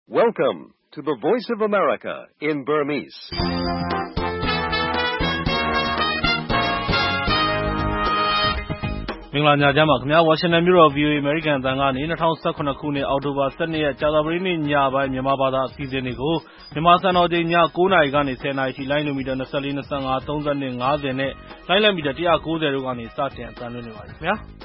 Welcome to the Voice of America in Burmese. ။မင်္ဂလာညချမ်းပါခင်ဗျာ။ ဝါရှင်တန်မြို့တော် VOA အမေရိကန်အသံကနေ2017ခုနှစ်အောက်တိုဘာ12ရက်ကြာသပတေးနေ့ညပိုင်းမြန်မာဘာသာအစီအစဉ်တွေကိုမြန်မာစံတော်ချိန်ည9:00နာရီကနေ10:00နာရီထိလိုင်းမီတာ24 25 30နဲ့50နဲ့လိုင်းမီတာ190တို့ကနေစတင်အသံလွှင့်နေပါတယ်ခင်ဗျာ။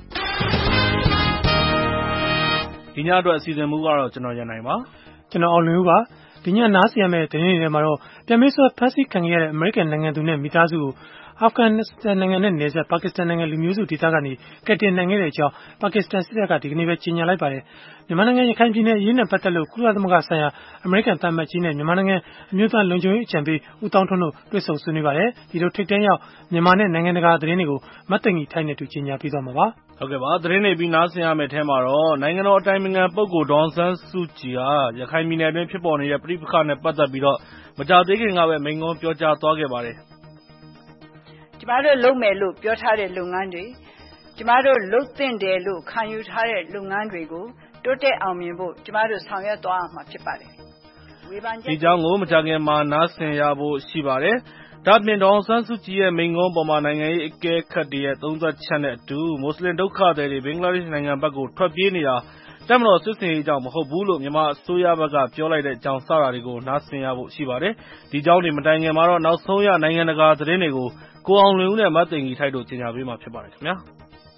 ဒီညအတွက်အစီအစဉ်မူကတော့ကျွန်တော်ရန်နိုင်ပါ။ကျွန်တော်အောင်လွင်ဦးပါ။ဒီညနားဆင်ရမယ့်သတင်းတွေထဲမှာတော့ပြန်မေးဆွဲဖမ်းဆီးခံခဲ့ရတဲ့အမေရိကန်နိုင်ငံသူနဲ့မိသားစုကိုအာဖဂန်နစ္စတန်နိုင်ငံနဲ့နယ်စပ်ပါကစ္စတန်နိုင်ငံလူမျိုးစုဒေသကနေကယ်တင်နိုင်ခဲ့တဲ့အကြောင်းပါကစ္စတန်စစ်တပ်ကဒီကနေ့ပဲကြေညာလိုက်ပါတယ်။မြန်မာနိုင်ငံရခိုင်ပြည်နယ်အရေးနဲ့ပတ်သက်လို့ကုလသမဂ္ဂဆိုင်ရာအမေရိကန်သံအမတ်ကြီးနဲ့မြန်မာနိုင်ငံအမျိုးသားလုံခြုံရေးအကြံပေးဦးသောင်းထွန်းတို့တွေ့ဆုံဆွေးနွေးပါတယ်။ဒီလိုထိပ်တန်းရောက်မြန်မာနဲ့နိုင်ငံတကာသတင်းတွေကိုမတ်သိင်္ဂီထိုက်နဲ့တူကြေညာပေးသွားမှာပါ။ဟုတ်ကဲ့ပါသတင်းတွေပြီးနားဆင်ရမယ့်အထဲမှာတော့နိုင်ငံတော်အတိုင်ပင်ခံပုဂ္ဂိုလ်ဒေါ်အောင်ဆန်းစုကြည်ဟာရခိုင်ပြည်နယ်အတွင်းဖြစ်ပေါ်နေတဲ့ပြည်ပခါနဲ့ပတ်သက်ပြီးတော့မကြာသေးခင်ကပဲမိန့်ခွန်းပြောကြားသွားခဲ့ပါတယ်။ကျမတို့လုပ်မယ်လို့ပြောထားတဲ့လုပ်ငန်းတွေကျမတို့လုပ်သင့်တယ်လို့ခံယူထားတဲ့လုပ်ငန်းတွေကိုတိုးတက်အောင်မြင်ဖို့ကျမတို့ဆောင်ရွက်သွားမှာဖြစ်ပါတယ်။ဒီကြောင်းကိုမကြာခင်မှာနားဆင်ရဖို့ရှိပါတယ်။ဒါ့အပြင်ဒေါ်အောင်ဆန်းစုကြည်ရဲ့မိန့်ခွန်းပေါ်မှာနိုင်ငံရေးအကဲခတ်တွေရဲ့သုံးသပ်ချက်နဲ့အတူမွတ်စလင်ဒုက္ခသည်တွေဘင်္ဂလားဒေ့ရှ်နိုင်ငံဘက်ကိုထွက်ပြေးနေတာတပ်မတော်စစ်စင်ရေးကြောင့်မဟုတ်ဘူးလို့မြန်မာအစိုးရဘက်ကပြောလိုက်တဲ့အကြောင်းစတာတွေကိုနားဆင်ရဖို့ရှိပါတယ်။ဒီကြောင်းတွေမတိုင်ခင်မှာတော့နောက်ဆုံးရနိုင်ငံတကာသတင်းတွေကိုကိုအောင်လွင်ဦးနဲ့မတ်သိင်္ဂီထိုက်တို့ကြီးညာပေးမှာဖြစ်ပါတယ်ခင်ဗျာ။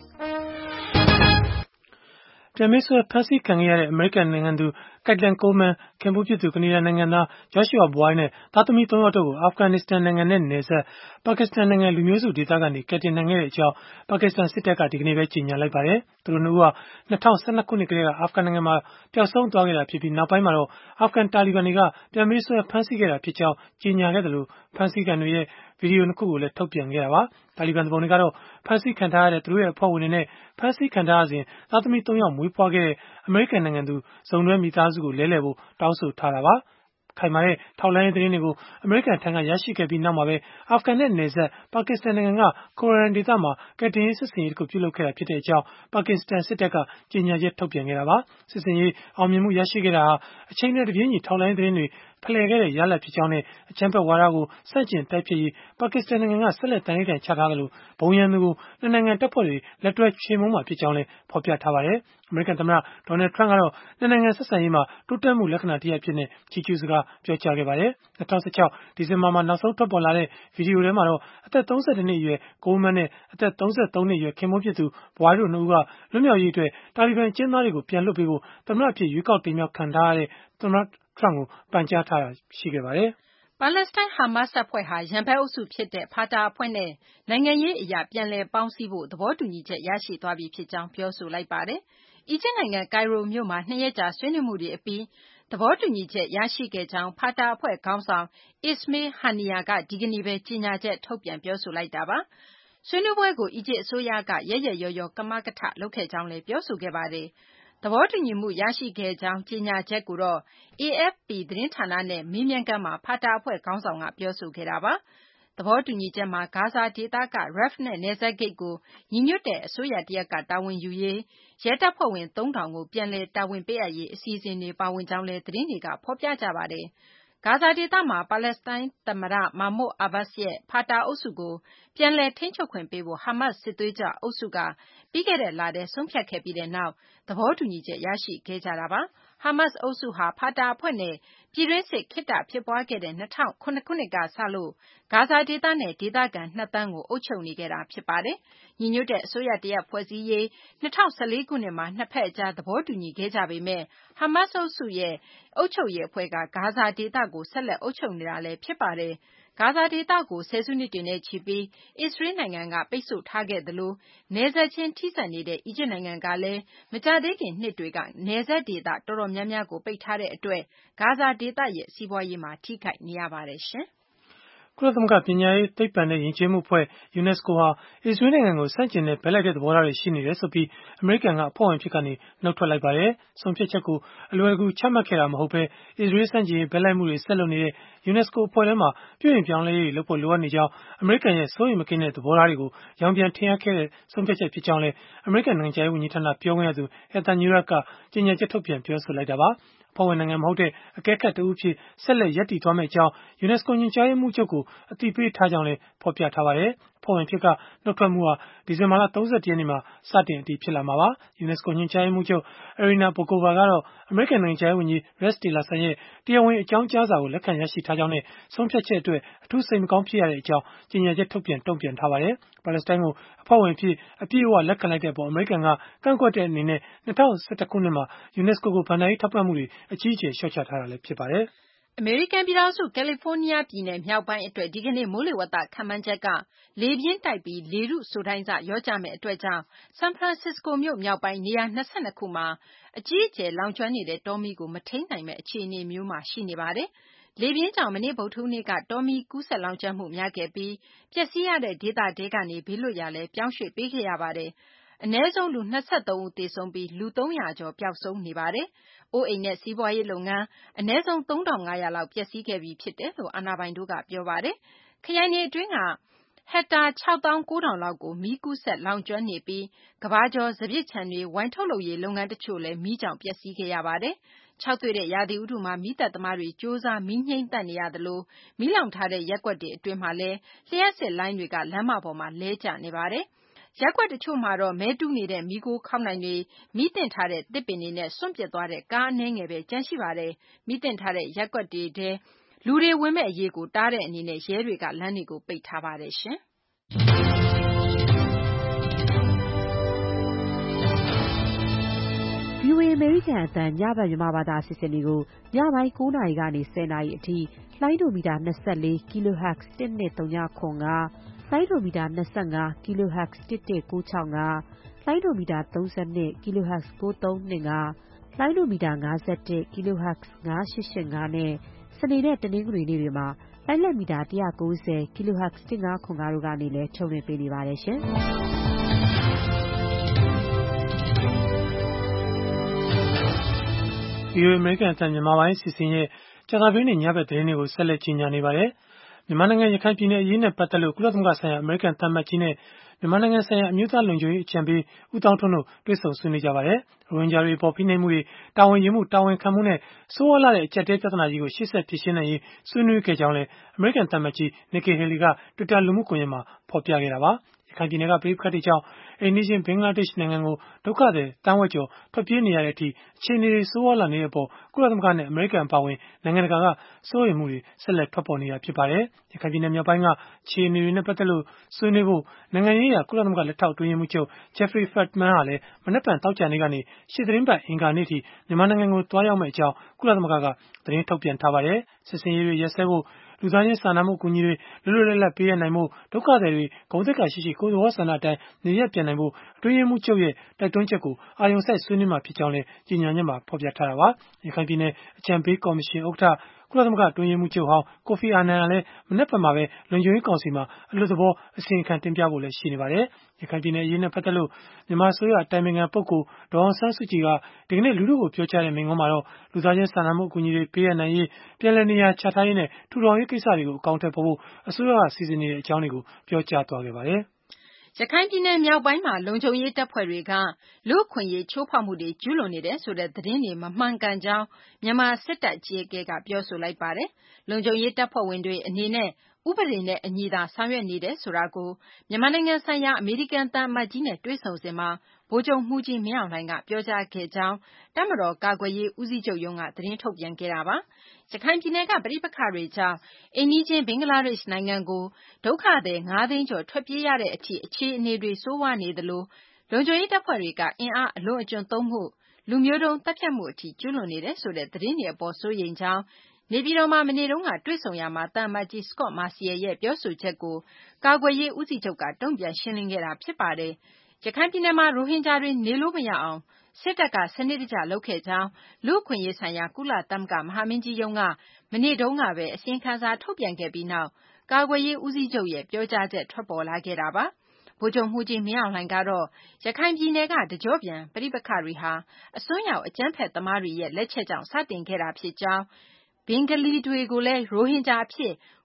ပြန်မေးဆွဲဖမ်းဆီးခံခဲ့ရတဲ့အမေရိကန်နိုင်ငံသူကိုက်တန်ကိုမန်ခင်ဗျဖြစ်သူကနေဒါနိုင်ငံသားဂျော့ရှ်ဝါဘွိုင်းနဲ့သားသမီး3ယောက်တို့ကိုအာဖဂန်နစ္စတန်နိုင်ငံနဲ့နယ်စပ်ပါကစ္စတန်နိုင်ငံလူမျိုးစုဒေသကနေကယ်တင်နိုင်ခဲ့တဲ့အကြောင်းပါကစ္စတန်စစ်တပ်ကဒီကနေ့ပဲကြေညာလိုက်ပါတယ်။သူတို့နှစ်ဦးဟာ2012ခုနှစ်ကတည်းကအာဖဂန်နိုင်ငံမှာပျောက်ဆုံးသွားခဲ့တာဖြစ်ပြီးနောက်ပိုင်းမှာတော့အာဖဂန်တာလီဘန်တွေကပြန်မေးဆွဲဖမ်းဆီးခဲ့တာဖြစ်ကြောင်းကြေညာခဲ့တယ်လို့ဖမ်းဆီးခံတွေရဲ့ဗီဒီယိုနှစ်ခုကိုလည်းထုတ်ပြန်ခဲ့တာပါ။တာလီဘန်သူပုန်တွေကတော့ဖမ်းဆီးခံထားရတဲ့သူတို့ရဲ့အဖွဲ့ဝင်တွေနဲ့ဖမ်းဆီးခံထားရစဉ်သားသမီး3ယောက်မွေးဖွားခဲ့တဲ့အမေရိကန်နိုင်ငံသူဇုံတွဲမိသားစုကိုလဲလှယ်ဖို့တောင်းဆိုထားတာပါ။ခိုင်မာတဲ့ထောက်လှမ်းရေးသတင်းတွေကိုအမေရိကန်ထံကရရှိခဲ့ပြီးနောက်မှာပဲအာဖဂန်နဲ့နယ်စပ်ပါကစ္စတန်နိုင်ငံကကိုရန်ဒေသမှာကယ်တင်ရေးစစ်စင်ရေးတစ်ခုပြုလုပ်ခဲ့တာဖြစ်တဲ့အကြောင်းပါကစ္စတန်စစ်တပ်ကကြေညာချက်ထုတ်ပြန်ခဲ့တာပါ။စစ်စင်ရေးအောင်မြင်မှုရရှိခဲ့တာဟာအချိန်နဲ့တပြေးညီထောက်လှမ်းရေးသတင်းတွေဖလှယ်ခဲ့တဲ့ရလဒ်ဖြစ်ကြောင်းနဲ့အကြမ်းဖက်ဝါဒကိုဆန့်ကျင်တိုက်ဖျက်ရေးပါကစ္စတန်နိုင်ငံကဆက်လက်တန်ဖိုးချထားတယ်လို့ဘုံရန်သူကိုနှစ်နိုင်ငံတပ်ဖွဲ့တွေလက်တွဲချေမှုန်းမှာဖြစ်ကြောင်းလည်းဖော်ပြထားပါတယ်။အမေရိကန်သမ္မတဒေါ်နယ်ထရန့်ကတော့နှစ်နိုင်ငံဆက်ဆံရေးမှာတိုးတက်မှုလက္ခဏာတစ်ရပ်ဖြစ်နေချီးကျူးစကားပြောကြားခဲ့ပါတယ်။2016ဒီဇင်ဘာမှာနောက်ဆုံးထွက်ပေါ်လာတဲ့ဗီဒီယိုထဲမှာတော့အသက်32နှစ်အရွယ်ကိုမန်နဲ့အသက်33နှစ်အရွယ်ခင်မွန်းဖြစ်သူဘွားတို့နှစ်ဦးကလွတ်မြောက်ရေးအတွက်တာလီဘန်ကျင်းသားတွေကိုပြန်လွှတ်ပေးဖို့သမ္မတအဖြစ်ရွေးကောက်တင်မြှောက်ခံထားရတဲ့သမ္မတထရန့်ကိုပန်ကြားထားတာရှိခဲ့ပါတယ်။ပါလက်စတိုင်းဟာမတ်စ်အဖွဲ့ဟာရန်ဘက်အုပ်စုဖြစ်တဲ့ဖာတာအဖွဲ့နဲ့နိုင်ငံရေးအရာပြန်လည်ပေါင်းစည်းဖို့သဘောတူညီချက်ရရှိသွားပြီဖြစ်ကြောင်းပြောဆိုလိုက်ပါတယ်။အီဂျစ်နိုင်ငံကိုင်ရိုမြို့မှာ2ရက်ကြာဆွေးနွေးမှုတွေအပြီးသဘောတူညီချက်ရရှိခဲ့ကြောင်းဖာတာအဖွဲ့ခေါင်းဆောင်အစ္စမေးဟာနီယာကဒီကနေ့ပဲကြေညာချက်ထုတ်ပြန်ပြောဆိုလိုက်တာပါ။ဆွေးနွေးပွဲကိုအီဂျစ်အစိုးရကရက်ရောကမကထလုပ်ခဲ့ကြောင်းလည်းပြောဆိုခဲ့ပါတယ်။သဘောတူညီမှုရရှိခဲ့ကြောင်းကြေညာချက်ကိုတော့ AFP သတင်းဌာနနဲ့မေးမြန်းခန်းမှာဖာတာအဖွဲ့ခေါင်းဆောင်ကပြောဆိုခဲ့တာပါ။သဘောတူညီချက်မှာဂါဇာဒေသက Rafah နဲ့နယ်စပ်ဂိတ်ကိုညီညွတ်တဲ့အစိုးရတရပ်ကတာဝန်ယူရေးရဲတပ်ဖွဲ့ဝင်3000ကိုပြန်လည်တာဝန်ပေးအပ်ရေးအစီအစဉ်တွေပါဝင်ကြောင်းလည်းသတင်းတွေကဖော်ပြကြပါတယ်။ဂါဇာဒေသမှာပါလက်စတိုင်းသမ္မတမာမွတ်အာဘတ်စ်ရဲ့ဖာတာအုပ်စုကိုပြန်လည်ထိန်းချုပ်ခွင့်ပေးဖို့ဟာမတ်စ်စစ်သွေးကြွအုပ်စုကပြီးခဲ့တဲ့လထဲဆုံးဖြတ်ခဲ့ပြီးတဲ့နောက်သဘောတူညီချက်ရရှိခဲ့ကြတာပါ။ဟာမတ်စ်အုပ်စုဟာဖာတာအဖွဲ့နဲ့ပြည်တွင်းစစ်ခေတ္တဖြစ်ပွားခဲ့တဲ့2009ခုနှစ်ကစလို့ဂါဇာဒေသနဲ့ဒေသခံ2သန်းကိုအုပ်ချုပ်နေခဲ့တာဖြစ်ပါတယ်။ညီညွတ်တဲ့အစိုးရတရပ်ဖွဲ့စည်းရေး2014ခုနှစ်မှာနှစ်ဖက်အကြားသဘောတူညီခဲ့ကြပေမဲ့ဟာမတ်စ်အုပ်စုရဲ့အုပ်ချုပ်ရေးအဖွဲ့ကဂါဇာဒေသကိုဆက်လက်အုပ်ချုပ်နေတာလည်းဖြစ်ပါတယ်။ဂါဇာဒေသကိုဆယ်စုနှစ်တွေနဲ့ချီပြီးအစ္စရေးနိုင်ငံကပိတ်ဆို့ထားခဲ့သလိုနယ်စပ်ချင်းထိစပ်နေတဲ့အီဂျစ်နိုင်ငံကလည်းမကြာသေးခင်နှစ်တွေကနယ်စပ်ဒေသတော်တော်များများကိုပိတ်ထားတဲ့အတွက်ဂါဇာဒေသရဲ့စီးပွားရေးမှာထိခိုက်နေရပါတယ်ရှင်။ကုလသမဂ္ဂပညာရေးသိပ္ပံနဲ့ယဉ်ကျေးမှုအဖွဲ့ UNESCO ဟာအစ္စရေးနိုင်ငံကိုဆန့်ကျင်တဲ့ဘက်လိုက်တဲ့သဘောထားတွေရှိနေတယ်ဆိုပြီးအမေရိကန်ကအဖွဲ့ဝင်ဖြစ်ကနေနှုတ်ထွက်လိုက်ပါတယ်။ဆုံးဖြတ်ချက်ကိုအလွယ်တကူချမှတ်ခဲ့တာမဟုတ်ဘဲအစ္စရေးဆန့်ကျင်ရေးဘက်လိုက်မှုတွေဆက်လုပ်နေတဲ့ UNESCO အဖွဲ့ထဲမှာပြုပြင်ပြောင်းလဲရေးလုပ်ဖို့လိုအပ်နေကြောင်းအမေရိကန်ရဲ့စိုးရိမ်မကင်းတဲ့သဘောထားတွေကိုရောင်ပြန်ထင်ဟပ်ခဲ့တဲ့ဆုံးဖြတ်ချက်ဖြစ်ကြောင်းလည်းအမေရိကန်နိုင်ငံခြားရေးဝန်ကြီးဌာနပြောခွင့်ရသူ Heather Nauert ကကြေညာချက်ထုတ်ပြန်ပြောဆိုလိုက်တာပါ။ဖွဲ့ဝင်နိုင်ငံမဟုတ်တဲ့အကဲခတ်တဦးဖြစ်ဆက်လက်ရပ်တည်သွားမယ့်အကြောင်း UNESCO ညွှန်ကြားရေးမှူးချုပ်ကိုအသိပေးထားကြောင်းလည်းဖော်ပြထားပါတယ်။ အဖွဲ့ဝင်ဖြစ်ကနှုတ်ထွက်မှုဟာဒီဇင်ဘာလ 31 ရက်နေ့မှာစတင်အတည်ဖြစ်လာမှာပါ။ UNESCO ညွှန်ကြားရေးမှူးချုပ် Irina Bokova ကတော့အမေရိကန်နိုင်ငံခြားရေးဝန်ကြီး Rex Tillerson ရဲ့တရားဝင်အကြောင်းကြားစာကိုလက်ခံရရှိထားကြောင်းနဲ့ဆုံးဖြတ်ချက်အတွက်အထူးစိတ်မကောင်းဖြစ်ရကြောင်းကြေညာချက်ထုတ်ပြန်တုံ့ပြန်ထားပါတယ်။ ပါလက်စတိုင်းကိုအဖွဲ့ဝင်ဖြစ်အပြည့်အဝလက်ခံလိုက်တဲ့အပေါ်အမေရိကန်ကကန့်ကွက်တဲ့အနေနဲ့2011 ခုနှစ်မှာ UNESCO ကိုဘဏ္ဍာရေးထောက်ပံ့မှုတွေအကြီးအကျယ်လျှော့ချထားတာလည်းဖြစ်ပါတယ်။အမေရိကန်ပြည်ထောင်စုကယ်လီဖိုးနီးယားပြည်နယ်မြောက်ပိုင်းအတွက်ဒီကနေ့မိုးလေဝသခန့်မှန်းချက်ကလေပြင်းတိုက်ပြီးလေထုစိုထိုင်းဆလျော့ကျမယ့်အတွက်ကြောင့်ဆန်ဖရန်စစ္စကိုမြို့မြောက်ပိုင်းနေရာ22ခုမှာအကြီးအကျယ်လောင်ကျွမ်းနေတဲ့တောမီးကိုမထိန်းနိုင်မယ့်အခြေအနေမျိုးမှာရှိနေပါတယ်။လေပြင်းကြောင့်မနေ့ဗုဒ္ဓဟူးနေ့ကတောမီးကူးစက်လောင်ကျွမ်းမှုများခဲ့ပြီးပျက်စီးရတဲ့ဒေသတွေကနေဘေးလွတ်ရာလည်းပြောင်းရွှေ့ပေးခဲ့ရပါတယ်။အနည်းဆုံးလူ23ဦးသေဆုံးပြီးလူ300ကျော်ပျောက်ဆုံးနေပါတယ်။အိုးအိမ်နဲ့စီးပွားရေးလုပ်ငန်းအနည်းဆုံး3500လောက်ပျက်စီးခဲ့ပြီဖြစ်တယ်လို့အာဏာပိုင်တို့ကပြောပါတယ်။ခရိုင်တွေအတွင်းကဟက်တာ 69000 လောက်ကိုမီးကူးစက်လောင်ကျွမ်းနေပြီးကမ္ဘာကျော်စပျစ်ခြံတွေဝိုင်ထုတ်လုပ်ရေးလုပ်ငန်းတချို့လည်းမီးကြောင့်ပျက်စီးခဲ့ရပါတယ်။ခြောက်သွေ့တဲ့ရာသီဥတုမှာမီးသတ်သမားတွေကြိုးစားမီးငြှိမ်းသတ်နေရသလိုမီးလောင်ထားတဲ့ရပ်ကွက်တွေအတွင်းမှာလည်းလျှပ်စစ်လိုင်းတွေကလမ်းမပေါ်မှာလဲကျနေပါတယ်။ရပ်ကွက်တချို့မှာတော့မဲတူးနေတဲ့မီးခိုးခေါင်းတိုင်တွေမီးတင်ထားတဲ့သစ်ပင်တွေနဲ့စွန့်ပစ်သွားတဲ့ကားအနည်းငယ်ပဲကျန်ရှိပါတယ်။မီးတင်ထားတဲ့ရပ်ကွက်တွေထဲလူတွေဝင်မဲ့အရေးကိုတားတဲ့အနေနဲ့ရဲတွေကလမ်းတွေကိုပိတ်ထားပါတယ်။ VOA အမေရိကန်အသံညဘက်မြန်မာဘာသာအစီအစဉ်တွေကိုညပိုင်း9:00 နာရီကနေ10:00 နာရီအထိလိုင်းဒိုမီတာ24 kHz 12395လိုင်းဒိုမီတာ25 kHz 11965လိုင်းဒိုမီတာ32 kHz 9325လိုင်းဒိုမီတာ51 kHz 9885နဲ့စနေနဲ့တနင်္ဂနွေနေ့တွေမှာလိုင်းလက်မီတာ190 kHz 1505တို့ကနေလည်းထုတ်လွှင့်ပေးနေပါတယ်ရှင်။ VOA အမေရိကန်အသံမြန်မာပိုင်းအစီအစဉ်ရဲ့ကြာသပတေးနေ့ညဘက်သတင်းတွေကိုဆက်လက်ကြီးညာနေပါတယ်။မြန်မာနိုင်ငံရခိုင်ပြည်နယ်အရေးနဲ့ပတ်သက်လို့ကုလသမဂ္ဂဆိုင်ရာအမေရိကန်သံအမတ်ကြီးနဲ့မြန်မာနိုင်ငံဆိုင်ရာအမျိုးသားလုံခြုံရေးအကြံပေးဦးသောင်းထွန်းတို့တွေ့ဆုံဆွေးနွေးကြပါတယ်။ရိုဟင်ဂျာတွေအပေါ်ဖိနှိပ်မှုတွေတာဝန်ယူမှုတာဝန်ခံမှုနဲ့ဆိုးဝါးလာတဲ့အကျပ်တဲပြဿနာကြီးကိုရှေ့ဆက်ဖြေရှင်းနိုင်ရေးဆွေးနွေးခဲ့ကြောင်းလည်းအမေရိကန်သံအမတ်ကြီး Nikki Haley က Twitter လူမှုကွန်ရက်မှာဖော်ပြခဲ့တာပါ။ရခိုင်ပြည်နယ်ကပဋိပက္ခတွေကြောင့်အိမ်နီးချင်းဘင်္ဂလားဒေ့ရှ်နိုင်ငံကိုဒုက္ခသည်တန်းဝက်ကျော်ထွက်ပြေးနေရတဲ့အထိအခြေအနေတွေဆိုးဝါးလာနေတဲ့အပေါ်ကုလသမဂ္ဂနဲ့အမေရိကန်အပါအဝင်နိုင်ငံတကာကစိုးရိမ်မှုတွေဆက်လက်ထွက်ပေါ်နေတာဖြစ်ပါတယ်။ရခိုင်ပြည်နယ်မြောက်ပိုင်းကအခြေအနေတွေနဲ့ပတ်သက်လို့ဆွေးနွေးဖို့နိုင်ငံရေးအရကုလသမဂ္ဂလက်ထောက်အတွင်းရေးမှူးချုပ် Jeffrey Feltman ဟာလည်းမနက်ဖြန်သောကြာနေ့ကနေရှေ့သီတင်းပတ်အင်္ဂါနေ့ထိမြန်မာနိုင်ငံကိုသွားရောက်မယ့်အကြောင်းကုလသမဂ္ဂကသတင်းထုတ်ပြန်ထားပါတယ်။စစ်စင်ရေးတွေရပ်စဲဖို့လူသားချင်းစာနာမှုအကူအညီတွေလွတ်လွတ်လပ်လပ်ပေးအပ်နိုင်ဖို့ဒုက္ခသည်တွေဂုဏ်သိက္ခာရှိရှိကိုယ်သဘောဆန္ဒအတိုင်းနေရပ်ပြန်နိုင်ဖို့အတွင်းရေးမှူးချုပ်ရဲ့တိုက်တွန်းချက်ကိုအာရုံစိုက်ဆွေးနွေးမှာဖြစ်ကြောင်းလည်းကြေညာချက်မှာဖော်ပြထားတာပါ။ရခိုင်ပြည်နယ်အကြံပေးကော်မရှင်ဥက္ကဋ္ဌကုလသမဂ္ဂအတွင်းရေးမှူးချုပ်ဟောင်းကိုဖီအာနန်ကလည်းမနက်ဖြန်မှာပဲလုံခြုံရေးကောင်စီမှာအလွတ်သဘောအစီရင်ခံတင်ပြဖို့လည်းရှိနေပါတယ်။ရခိုင်ပြည်နယ်အရေးနဲ့ပတ်သက်လို့မြန်မာအစိုးရအတိုင်ပင်ခံပုဂ္ဂိုလ်ဒေါ်အောင်ဆန်းစုကြည်ကဒီကနေ့လူထုကိုပြောကြားတဲ့မိန့်ခွန်းမှာတော့လူသားချင်းစာနာမှုအကူအညီတွေပေးအပ်နိုင်ရေးပြန်လည်နေရာချထားရေးနဲ့ထူထောင်ရေးကိစ္စတွေကိုအကောင်အထည်ဖော်ဖို့အစိုးရကစီစဉ်နေတဲ့အကြောင်းတွေကိုပြောကြားသွားခဲ့ပါတယ်။ရခိုင်ပြည်နယ်မြောက်ပိုင်းမှာလုံခြုံရေးတပ်ဖွဲ့တွေကလူ့အခွင့်အရေးချိုးဖောက်မှုတွေကျူးလွန်နေတယ်ဆိုတဲ့သတင်းတွေမမှန်ကန်ကြောင်းမြန်မာစစ်တပ်အကြီးအကဲကပြောဆိုလိုက်ပါတယ်။လုံခြုံရေးတပ်ဖွဲ့ဝင်တွေအနေနဲ့ဥပဒေနဲ့အညီသာဆောင်ရွက်နေတယ်ဆိုတာကိုမြန်မာနိုင်ငံဆိုင်ရာအမေရိကန်သံအမတ်ကြီးနဲ့တွေ့ဆုံစဉ်မှာဗိုလ်ချုပ်မှူးကြီးမင်းအောင်လှိုင်ကပြောကြားခဲ့ကြောင်းတပ်မတော်ကာကွယ်ရေးဦးစီးချုပ်ရုံးကသတင်းထုတ်ပြန်ခဲ့တာပါ။ရခိုင်ပြည်နယ်ကပဋိပက္ခတွေကြောင့်အိမ်နီးချင်းဘင်္ဂလားဒေ့ရှ်နိုင်ငံကိုဒုက္ခသည်9သိန်းကျော်ထွက်ပြေးရတဲ့အထိအခြေအနေတွေဆိုးဝါးနေသလိုလုံခြုံရေးတပ်ဖွဲ့တွေကအင်အားအလွန်အကျွံသုံးမှုလူမျိုးတုံးသတ်ဖြတ်မှုအထိကျူးလွန်နေတယ်ဆိုတဲ့သတင်းတွေအပေါ်စိုးရိမ်ကြောင်းနေပြည်တော်မှာမနေ့တုန်းကတွေ့ဆုံရာမှာသံအမတ်ကြီး Scot Marciel ရဲ့ပြောဆိုချက်ကိုကာကွယ်ရေးဦးစီးချုပ်ကတုံ့ပြန်ရှင်းလင်းခဲ့တာဖြစ်ပါတယ်။ရခိုင်ပြည်နယ်မှာရိုဟင်ဂျာတွေနေလို့မရအောင်စစ်တပ်ကစနစ်တကျလုပ်ခဲ့ကြောင်းလူ့အခွင့်အရေးဆိုင်ရာကုလသမဂ္ဂမဟာမင်းကြီးရုံးကမနေ့တုန်းကပဲအစီရင်ခံစာထုတ်ပြန်ခဲ့ပြီးနောက်ကာကွယ်ရေးဦးစီးချုပ်ရဲ့ပြောကြားချက်ထွက်ပေါ်လာခဲ့တာပါ။ဗိုလ်ချုပ်မှူးကြီးမင်းအောင်လှိုင်ကတော့ရခိုင်ပြည်နယ်ကတကျော့ပြန်ပဋိပက္ခတွေဟာအစွန်းရောက်အကြမ်းဖက်သမားတွေရဲ့လက်ချက်ကြောင့်စတင်ခဲ့တာဖြစ်ကြောင်းဘင်္ဂလီတွေကိုလည်းရိုဟင်ဂျာအဖြစ်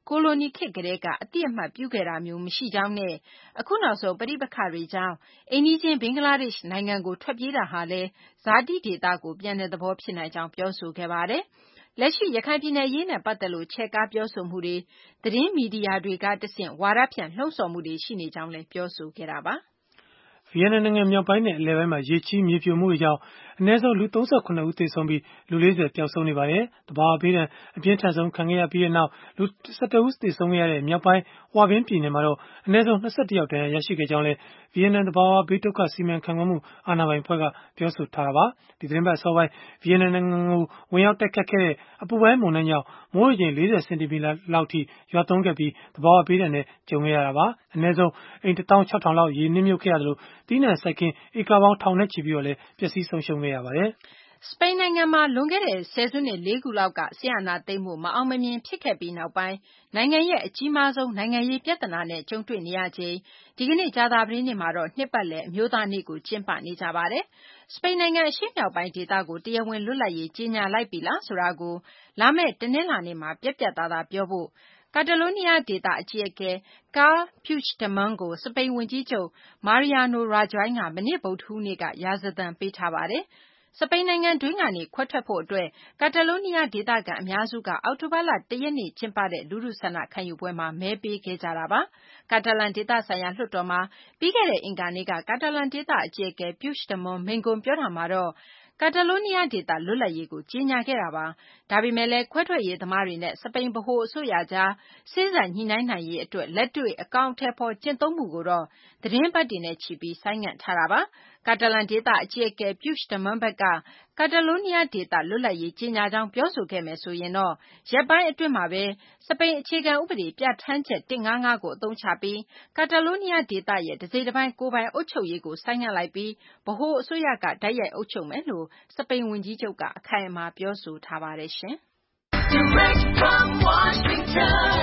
ကိုလိုနီခေတ်ကတည်းကအတိအမှတ်ပြုခဲ့တာမျိုးမရှိကြောင်းနဲ့အခုနောက်ဆုံးပဋိပက္ခတွေကြောင့်အိမ်နီးချင်းဘင်္ဂလားဒေ့ရှ်နိုင်ငံကိုထွက်ပြေးတာဟာလည်းဇာတိဒေသကိုပြန်တဲ့သဘောဖြစ်နိုင်ကြောင်းပြောဆိုခဲ့ပါတယ်။လက်ရှိရခိုင်ပြည်နယ်အရေးနဲ့ပတ်သက်လို့ချဲ့ကားပြောဆိုမှုတွေသတင်းမီဒီယာတွေကတဆင့်ဝါဒဖြန့်လှုံ့ဆော်မှုတွေရှိနေကြောင်းလည်းပြောဆိုခဲ့တာပါ။ဗီယက်နမ်နိုင်ငံမြောက်ပိုင်းနဲ့အလယ်ပိုင်းမှာရေကြီးမြေပြိုမှုတွေကြောင့်အနည်းဆုံးလူ39ဦးသေဆုံးပြီးလူ40ပျောက်ဆုံးနေပါတယ်။တဘာဝဘေးဒဏ်အပြင်းထန်ဆုံးခံခဲ့ရပြီးနောက်လူ17ဦးသေဆုံးခဲ့ရတဲ့မြောက်ပိုင်းဟွာဘင်းပြည်နယ်မှာတော့အနည်းဆုံး21ယောက်ဒဏ်ရာရရှိခဲ့ကြောင်းလည်းဗီယက်နမ်တဘာဝဘေးဒုက္ခစီမံခန့်ခွဲမှုအာဏာပိုင်အဖွဲ့ကပြောဆိုထားတာပါ။ဒီသတင်းပတ်အစောပိုင်းဗီယက်နမ်နိုင်ငံကိုဝင်ရောက်တိုက်ခတ်ခဲ့တဲ့အပူပိုင်းမုန်တိုင်းကြောင့်မိုးရေချိန်40စင်တီမီတာလောက်ထိရွာသွန်းခဲ့ပြီးတဘာဝဘေးဒဏ်နဲ့ကြုံခဲ့ရတာပါ။အနည်းဆုံးအိမ်16000လောက်ရေနစ်မြုပ်ခဲ့ရသလိုသီးနှံစိုက်ခင်းဧကပေါင်းထောင်နဲ့ချီပြီးတော့လည်းပျက်စီးဆုံးရှုံးခဲ့ရပါတယ်။စပိန်နိုင်ငံမှာလွန်ခဲ့တဲ့ဆယ်စုနှစ်4ခုလောက်ကဆီယနာသိမ်းမှုမအောင်မမြင်ဖြစ်ခဲ့ပြီးနောက်ပိုင်းနိုင်ငံရဲ့အကြီးမားဆုံးနိုင်ငံရေးပြဿနာနဲ့ကြုံတွေ့နေရချိန်ဒီကနေ့ကြာသပတေးနေ့မှာတော့နှစ်ပတ်လည်အမျိုးသားနေ့ကိုကျင်းပနေကြပါတယ်။စပိန်နိုင်ငံအရှေ့မြောက်ပိုင်းဒေသကိုတရားဝင်လွတ်လပ်ရေးကြေညာလိုက်ပြီလားဆိုတာကိုလာမယ့်တနင်္လာနေ့မှာပြတ်ပြတ်သားသားပြောဖို့ကာတာလိုးနီးယားဒေသအကြီးအကဲ Carles Puigdemont ကိုစပိန်ဝန်ကြီးချုပ် Mariano Rajoy ကမနေ့ဗုဒ္ဓဟူးနေ့ကရာဇသံပေးထားပါတယ်။စပိန်နိုင်ငံတွင်းကနေခွဲထွက်ဖို့အတွက်ကာတာလိုးနီးယားဒေသခံအများစုကအောက်တိုဘာလ1ရက်နေ့ကျင်းပတဲ့လူထုဆန္ဒခံယူပွဲမှာမဲပေးခဲ့ကြတာပါ။ကာတာလန်ဒေသဆိုင်ရာလွှတ်တော်မှာပြီးခဲ့တဲ့အင်္ဂါနေ့ကကာတာလန်ဒေသအကြီးအကဲ Puigdemont မိန့်ခွန်းပြောတာမှာတော့ကာတာလိုးနီးယားဒေသလွတ်လပ်ရေးကိုကြေညာခဲ့တာပါ။ဒါပေမဲ့လည်းခွဲထွက်ရေးသမားတွေနဲ့စပိန်ဗဟိုအစိုးရကြားစေ့စပ်ညှိနှိုင်းနိုင်ရေးအတွက်လက်တွေ့အကောင်အထည်ဖော်ကျင့်သုံးမှုကိုတော့သတင်းပတ်တွေနဲ့ချီပြီးဆိုင်းငံ့ထားတာပါ။ကာတာလန်ဒေသအကြီးအကဲ Puigdemont ဘက်ကကာတာလိုးနီးယားဒေသလွတ်လပ်ရေးကြေညာကြောင်းပြောဆိုခဲ့မယ်ဆိုရင်တော့ရက်ပိုင်းအတွင်းမှာပဲစပိန်အခြေခံဥပဒေပြဌာန်းချက်155ကိုအသုံးချပြီးကာတာလိုးနီးယားဒေသရဲ့တစိတ်တပိုင်းကိုယ်ပိုင်အုပ်ချုပ်ရေးကိုဆိုင်းငံ့လိုက်ပြီးဗဟိုအစိုးရကတိုက်ရိုက်အုပ်ချုပ်မယ်လို့စပိန်ဝန်ကြီးချုပ်ကအခိုင်အမာပြောဆိုထားပါတယ်ရှင်။ Direct from Washington,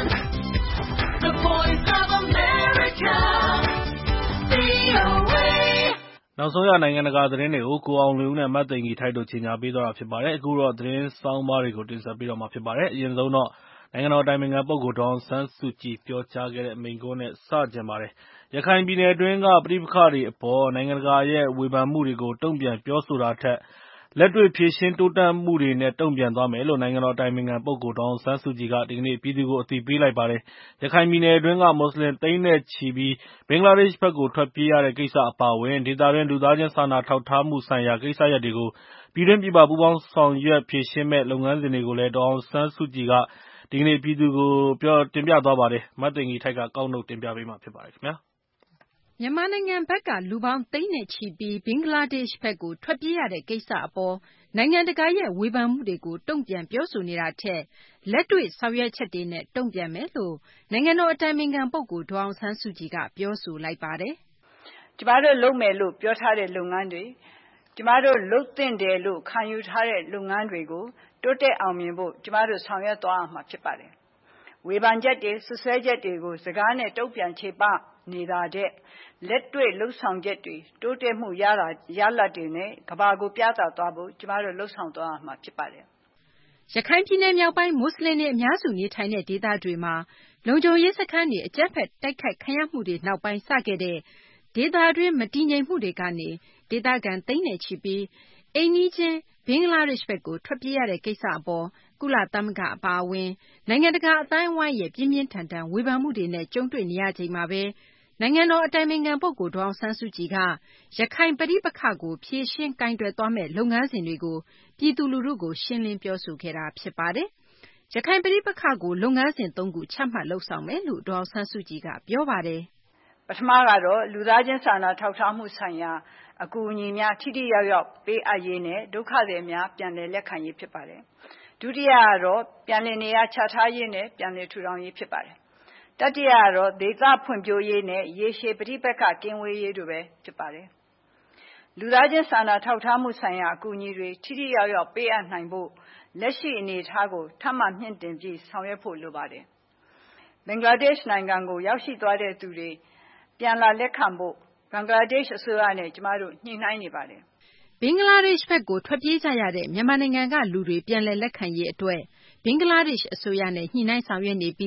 the voice of America, VOA နောက်ဆုံးရနိုင်ငံတကာသတင်းတွေကိုကိုအောင်လွင်ဦးနဲ့မတ်သိင်ကြီးထိုက်တို့ကြီးညာပေးသွားတာဖြစ်ပါတယ်။အခုတော့သတင်းဆောင်းပါးတွေကိုတင်ဆက်ပေးတော့မှာဖြစ်ပါတယ်။အရင်ဆုံးတော့နိုင်ငံတော်အတိုင်ပင်ခံပုဂ္ဂိုလ်ဒေါ်အောင်ဆန်းစုကြည်ပြောကြားခဲ့တဲ့မိန့်ခွန်းနဲ့စတင်ပါတယ်။ရခိုင်ပြည်နယ်အတွင်းကပဋိပက္ခတွေအပေါ်နိုင်ငံတကာရဲ့ဝေဖန်မှုတွေကိုတုံ့ပြန်ပြောဆိုတာထက်လက်တွေ့ဖြေရှင်းတိုးတက်မှုတွေနဲ့တုံ့ပြန်သွားမယ်လို့နိုင်ငံတော်အတိုင်ပင်ခံပုဂ္ဂိုလ်ဒေါ်အောင်ဆန်းစုကြည်ကဒီကနေ့ပြည်သူကိုအသိပေးလိုက်ပါတယ်။ရခိုင်ပြည်နယ်အတွင်းကမွတ်စလင်သိန်းနဲ့ချီပြီးဘင်္ဂလားဒေ့ရှ်ဘက်ကိုထွက်ပြေးရတဲ့ကိစ္စအပါအဝင်ဒေသတွင်းလူသားချင်းစာနာထောက်ထားမှုဆိုင်ရာကိစ္စရပ်တွေကိုပြည်တွင်းပြည်ပပူးပေါင်းဆောင်ရွက်ဖြေရှင်းမယ့်လုပ်ငန်းစဉ်တွေကိုလည်းဒေါ်အောင်ဆန်းစုကြည်ကဒီကနေ့ပြည်သူကိုတင်ပြသွားပါတယ်။မသိင်္ဂီထိုက်ကကောက်နှုတ်တင်ပြပေးမှာဖြစ်ပါတယ်ခင်ဗျာ။မြန်မာနိုင်ငံဘက်ကလူပေါင်းသိန်းနဲ့ချီပြီးဘင်္ဂလားဒေ့ရှ်ဘက်ကိုထွက်ပြေးရတဲ့ကိစ္စအပေါ်နိုင်ငံတကာရဲ့ဝေဖန်မှုတွေကိုတုံ့ပြန်ပြောဆိုနေတာထက်လက်တွေ့ဆောင်ရွက်ချက်တွေနဲ့တုံ့ပြန်မယ်လို့နိုင်ငံတော်အတိုင်ပင်ခံပုဂ္ဂိုလ်ဒေါ်အောင်ဆန်းစုကြည်ကပြောဆိုလိုက်ပါတယ်။ကျမတို့လုပ်မယ်လို့ပြောထားတဲ့လုပ်ငန်းတွေကျမတို့လုပ်သင့်တယ်လို့ခံယူထားတဲ့လုပ်ငန်းတွေကိုတိုးတက်အောင်မြင်ဖို့ကျမတို့ဆောင်ရွက်သွားမှာဖြစ်ပါတယ်။ဝေဖန်ချက်တွေဆွဆွဲချက်တွေကိုစကားနဲ့တုံ့ပြန်ခြေပနေတာတဲ့လက်တွေ့လှုပ်ဆောင်ချက်တွေတိုးတက်မှုရလဒ်တွေနဲ့ကမ္ဘာကိုပြသသွားဖို့ကျမတို့လှုပ်ဆောင်သွားမှာဖြစ်ပါတယ်။ရခိုင်ပြည်နယ်မြောက်ပိုင်းမွတ်စလင်တွေအများစုနေထိုင်တဲ့ဒေသတွေမှာလုံခြုံရေးစခန်းတွေအကြမ်းဖက်တိုက်ခိုက်ခံရမှုတွေနောက်ပိုင်းစခဲ့တဲ့ဒေသတွင်းမတည်ငြိမ်မှုတွေကနေဒေသခံသိန်းနဲ့ချီပြီးအိမ်နီးချင်းဘင်္ဂလားဒေ့ရှ်ဘက်ကိုထွက်ပြေးရတဲ့ကိစ္စအပေါ်ကုလသမဂ္ဂအပါအဝင်နိုင်ငံတကာအသိုင်းအဝိုင်းရဲ့ပြင်းပြင်းထန်ထန်ဝေဖန်မှုတွေနဲ့ကြုံတွေ့နေရချိန်မှာပဲနိုင်ငံတော်အတိုင်ပင်ခံပုဂ္ဂိုလ်ဒေါ်အောင်ဆန်းစုကြည်ကရခိုင်ပဋိပက္ခကိုဖြေရှင်းကိုင်တွယ်သွားမယ့်လုပ်ငန်းစဉ်တွေကိုပြည်သူလူထုကိုရှင်းလင်းပြောဆိုခဲ့တာဖြစ်ပါတယ်။ရခိုင်ပဋိပက္ခကိုလုပ်ငန်းစဉ်3ခုချမှတ်လုပ်ဆောင်မယ်လို့ဒေါ်အောင်ဆန်းစုကြည်ကပြောပါတယ်။ပထမကတော့လူသားချင်းစာနာထောက်ထားမှုဆိုင်ရာအကူအညီများထိထိရောက်ရောက်ပေးအပ်ရေးနဲ့ဒုက္ခသည်များပြန်လည်လက်ခံရေးဖြစ်ပါတယ်။ဒုတိယကတော့ပြန်လည်နေရာချထားရေးနဲ့ပြန်လည်ထူထောင်ရေးဖြစ်ပါတယ်။တတိယကတော့ဒေသဖွံ့ဖြိုးရေးနဲ့ရေရှည်ပဋိပက္ခကင်းဝေးရေးတို့ပဲဖြစ်ပါတယ်။လူသားချင်းစာနာထောက်ထားမှုဆိုင်ရာအကူအညီတွေထိထိရောက်ရောက်ပေးအပ်နိုင်ဖို့လက်ရှိအနေအထားကိုထပ်မံမြင့်တင်ပြီးဆောင်ရွက်ဖို့လိုပါတယ်။ဘင်္ဂလားဒေ့ရှ်နိုင်ငံကိုရောက်ရှိသွားတဲ့သူတွေပြန်လာလက်ခံဖို့ဘင်္ဂလားဒေ့ရှ်အစိုးရနဲ့ကျမတို့ညှိနှိုင်းနေပါတယ်။ဘင်္ဂလားဒေ့ရှ်ဘက်ကိုထွက်ပြေးကြရတဲ့မြန်မာနိုင်ငံကလူတွေပြန်လည်လက်ခံရေးအတွက်ဘင်္ဂလားဒေ့ရှ်အစိုးရနဲ့ညှိနှိုင်းဆောင်ရွက်နေပြီး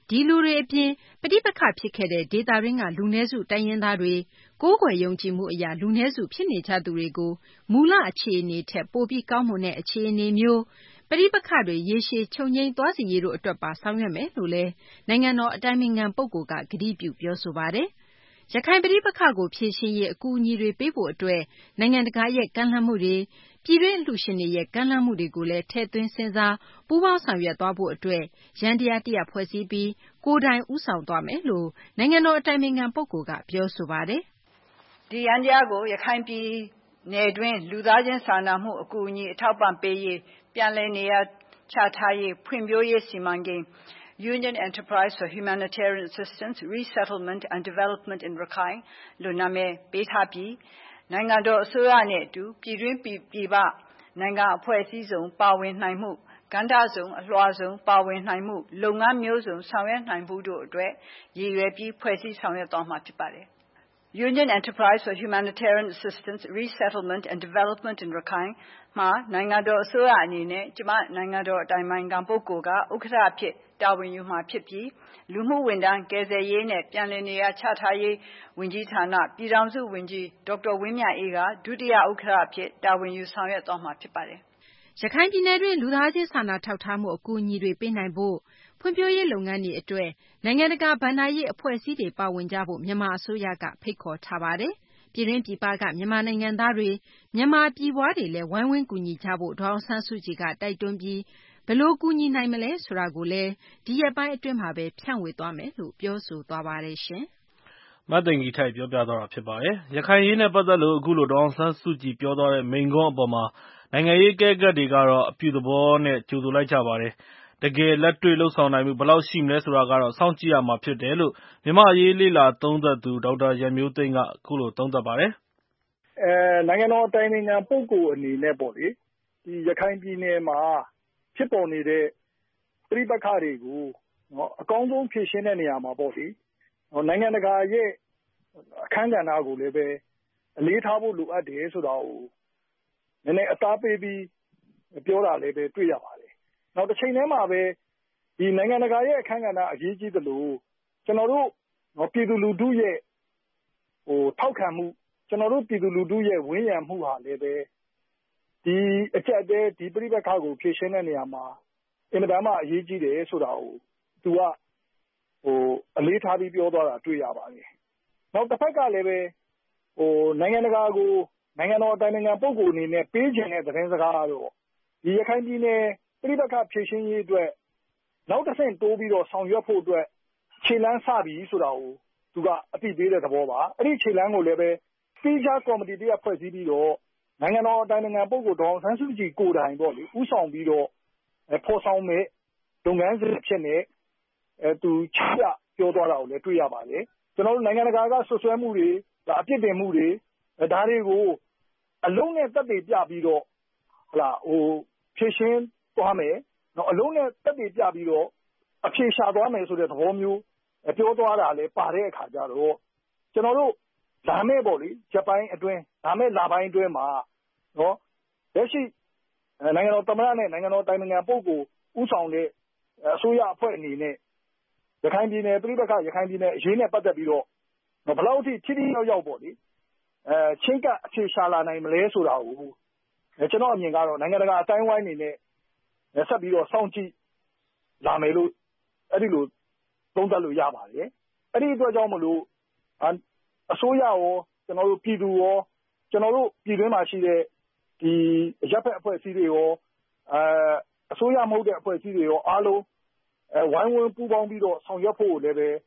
ဒီလူတွေအပြင်ပဋိပက္ခဖြစ်ခဲ့တဲ့ဒေသတွင်းကလူနည်းစုတိုင်းရင်းသားတွေကိုးကွယ်ယုံကြည်မှုအရလူနည်းစုဖြစ်နေကြသူတွေကိုမူလအခြေအနေထက်ပိုပြီးကောင်းမွန်တဲ့အခြေအနေမျိုးပဋိပက္ခတွေရေရှည်ချုပ်ငြိမ်းသွားစေရေးတို့အတွက်ပါဆောင်ရွက်မယ်လို့လည်းနိုင်ငံတော်အတိုင်ပင်ခံပုဂ္ဂိုလ်ကကတိပြုပြောဆိုပါတယ်။ရခိုင်ပဋိပက္ခကိုဖြေရှင်းရေးအကူအညီတွေပေးဖို့အတွက်နိုင်ငံတကာရဲ့ကမ်းလှမ်းမှုတွေပြည်တွင်းအလှူရှင်တွေရဲ့ကမ်းလှမ်းမှုတွေကိုလည်းထည့်သွင်းစဉ်းစားပူးပေါင်းဆောင်ရွက်သွားဖို့အတွက်ယန္တရားတရပ်ဖွဲ့စည်းပြီးကိုယ်တိုင်ဦးဆောင်သွားမယ်လို့နိုင်ငံတော်အတိုင်ပင်ခံပုဂ္ဂိုလ်ကပြောဆိုပါတယ်။ဒီယန္တရားကိုရခိုင်ပြည်နယ်တွင်းလူသားချင်းစာနာမှုအကူအညီအထောက်ပံ့ပေးရေးပြန်လည်နေရာချထားရေးဖွံ့ဖြိုးရေးစီမံကိန်း Union Enterprise for Humanitarian Assistance, Resettlement and Development in Rakhine လို့နာမည်ပေးထားပြီးနိုင်ငံတော်အစိုးရနဲ့အတူပြည်တွင်းပြည်ပနိုင်ငံအဖွဲ့အစည်းစုံပါဝင်နိုင်မှုကဏ္ဍစုံအလွှာစုံပါဝင်နိုင်မှုလုပ်ငန်းမျိုးစုံဆောင်ရွက်နိုင်မှုတို့အတွက်ရည်ရွယ်ပြီးဖွဲ့စည်းဆောင်ရွက်သွားမှာဖြစ်ပါတယ်။ Union Enterprise for Humanitarian Assistance, Resettlement and Development in Rakhine မှာနိုင်ငံတော်အစိုးရအနေနဲ့ကျမနိုင်ငံတော်အတိုင်ပင်ခံပုဂ္ဂိုလ်ကဥက္ကဋ္ဌအဖြစ်တာဝန်ယူမှာဖြစ်ပြီးလူမှုဝန်ထမ်းကယ်ဆယ်ရေးနဲ့ပြန်လည်နေရာချထားရေးဝန်ကြီးဌာနပြည်ထောင်စုဝန်ကြီးဒေါက်တာဝင်းမြတ်အေးကဒုတိယဥက္ကဋ္ဌအဖြစ်တာဝန်ယူဆောင်ရွက်သွားမှာဖြစ်ပါတယ်။ရခိုင်ပြည်နယ်တွင်းလူသားချင်းစာနာထောက်ထားမှုအကူအညီတွေပေးနိုင်ဖို့ဖွံ့ဖြိုးရေးလုပ်ငန်းတွေအတွက်နိုင်ငံတကာဘဏ္ဍာရေးအဖွဲ့အစည်းတွေပါဝင်ကြဖို့မြန်မာအစိုးရကဖိတ်ခေါ်ထားပါတယ်။ပြည်တွင်းပြည်ပကမြန်မာနိုင်ငံသားတွေမြန်မာပြည်ပွားတွေလည်းဝိုင်းဝန်းကူညီကြဖို့ဒေါ်အောင်ဆန်းစုကြည်ကတိုက်တွန်းပြီးဘယ်လိုကူညီနိုင်မလဲဆိုတာကိုလည်းဒီရက်ပိုင်းအတွင်းမှာပဲဖြန့်ဝေသွားမယ်လို့ပြောဆိုသွားပါတယ်ရှင်။မသိင်္ဂီထိုက်ပြောပြသွားတာဖြစ်ပါတယ်။ရခိုင်ရေးနဲ့ပတ်သက်လို့အခုလိုဒေါ်အောင်ဆန်းစုကြည်ပြောသွားတဲ့မိန့်ခွန်းအပေါ်မှာနိုင်ငံရေးအကဲခတ်တွေကတော့အပြုသဘောနဲ့ကြိုဆိုလိုက်ကြပါတယ်။တကယ်လက်တွေ့လုပ်ဆောင်နိုင်မှုဘယ်လောက်ရှိမလဲဆိုတာကတော့စောင့်ကြည့်ရမှာဖြစ်တယ်လို့မြန်မာ့အရေးလေ့လာသုံးသပ်သူဒေါက်တာရန်မျိုးသိမ်းကအခုလိုသုံးသပ်ပါတယ်။နိုင်ငံတော်အတိုင်ပင်ခံပုဂ္ဂိုလ်အနေနဲ့ပေါ့လေဒီရခိုင်ပြည်နယ်မှာဖြစ်ပေါ်နေတဲ့ပဋိပက္ခတွေကိုအကောင်းဆုံးဖြေရှင်းတဲ့နေရာမှာပေါ့လေနိုင်ငံတကာရဲ့အခမ်းကဏ္ဍကိုလည်းပဲအလေးထားဖို့လိုအပ်တယ်ဆိုတာကိုနည်းနည်းအသားပေးပြီးပြောတာလည်းပဲတွေ့ရပါတယ်။နောက်တစ်ချိန်တည်းမှာပဲဒီနိုင်ငံတကာရဲ့အခမ်းကဏ္ဍအရေးကြီးသလိုကျွန်တော်တို့ပြည်သူလူထုရဲ့ထောက်ခံမှုကျွန်တော်တို့ပြည်သူလူထုရဲ့ဝန်းရံမှုဟာလည်းပဲဒီအချက်အသေးဒီပြိပက္ခကိုဖြေရှင်းတဲ့နေရာမှာအင်မတန်မှအရေးကြီးတယ်ဆိုတာကိုသူကအလေးထားပြီးပြောသွားတာတွေ့ရပါတယ်။နောက်တစ်ဖက်ကလည်းပဲနိုင်ငံတကာကိုနိုင်ငံတော်အတိုင်ပင်ခံပုဂ္ဂိုလ်အနေနဲ့ပေးချင်တဲ့သတင်းစကားကတော့ဒီရခိုင်ပြည်နယ်ပြိပက္ခဖြေရှင်းရေးအတွက်နောက်တစ်ဆင့်တိုးပြီးတော့ဆောင်ရွက်ဖို့အတွက်ခြေလှမ်းစပြီဆိုတာကိုသူကအသိပေးတဲ့သဘောပါ။အဲ့ဒီခြေလှမ်းကိုလည်းပဲစီးခြားကော်မတီတရပ်ဖွဲ့စည်းပြီးတော့နိုင်ငံတော်အတိုင်ပင်ခံပုဂ္ဂိုလ်ဒေါ်အောင်ဆန်းစုကြည်ကိုယ်တိုင်ပေါ့လေဦးဆောင်ပြီးတော့ဖော်ဆောင်မဲ့လုပ်ငန်းစဉ်ဖြစ်နေသူချပြပြောသွားတာကိုလည်းတွေ့ရပါတယ်။ကျွန်တော်တို့နိုင်ငံတကာကဆွဆွဲမှုတွေအပြစ်တင်မှုတွေဒါတွေကိုအလုံးနဲ့တက်တည်ပြပြီးတော့ဖြည့်ရှင်းသွားမယ်။အလုံးနဲ့တက်တည်ပြပြီးတော့အဖြေရှာသွားမယ်ဆိုတဲ့သဘောမျိုးပြောသွားတာလည်းပါတဲ့အခါကျတော့ကျွန်တော်တို့လာမဲ့ပေါ့လေဂျပန်အတွင်းလာမဲ့လပိုင်းအတွင်းမှာလက်ရှိနိုင်ငံတော်သမ္မတနဲ့နိုင်ငံတော်တိုင်ပင်ခံပုဂ္ဂိုလ်ဦးဆောင်တဲ့အစိုးရအဖွဲ့အနေနဲ့ရခိုင်ပြည်နယ်ပြည်ပခရခိုင်ပြည်နယ်အရေးနဲ့ပတ်သက်ပြီးတော့ဘယ်လောက်ထိထိထိရောက်ရောက်ပေါ့လေချင်းကပ်အဖြေရှာလာနိုင်မလဲဆိုတာကိုကျွန်တော်အမြင်ကတော့နိုင်ငံတကာအတိုင်းဝိုင်းအနေနဲ့ဆက်ပြီးတော့စောင့်ကြည့်လာမယ်လို့အဲ့ဒီလိုသုံးသပ်လို့ရပါတယ်။အဲ့ဒီအတွက်ကြောင့်မလို့အစိုးရရောကျွန်တော်တို့ပြည်သူရောကျွန်တော်တို့ပြည်တွင်းမှာရှိတဲ့ဒီရပ်ဖက်အဖွဲ့အစည်းတွေရောအစိုးရမဟုတ်တဲ့အဖွဲ့အစည်းတွေရောအားလုံးဝိုင်းဝန်းပူးပေါင်းပြီးတော့ဆောင်ရွက်ဖို့လည်းပဲ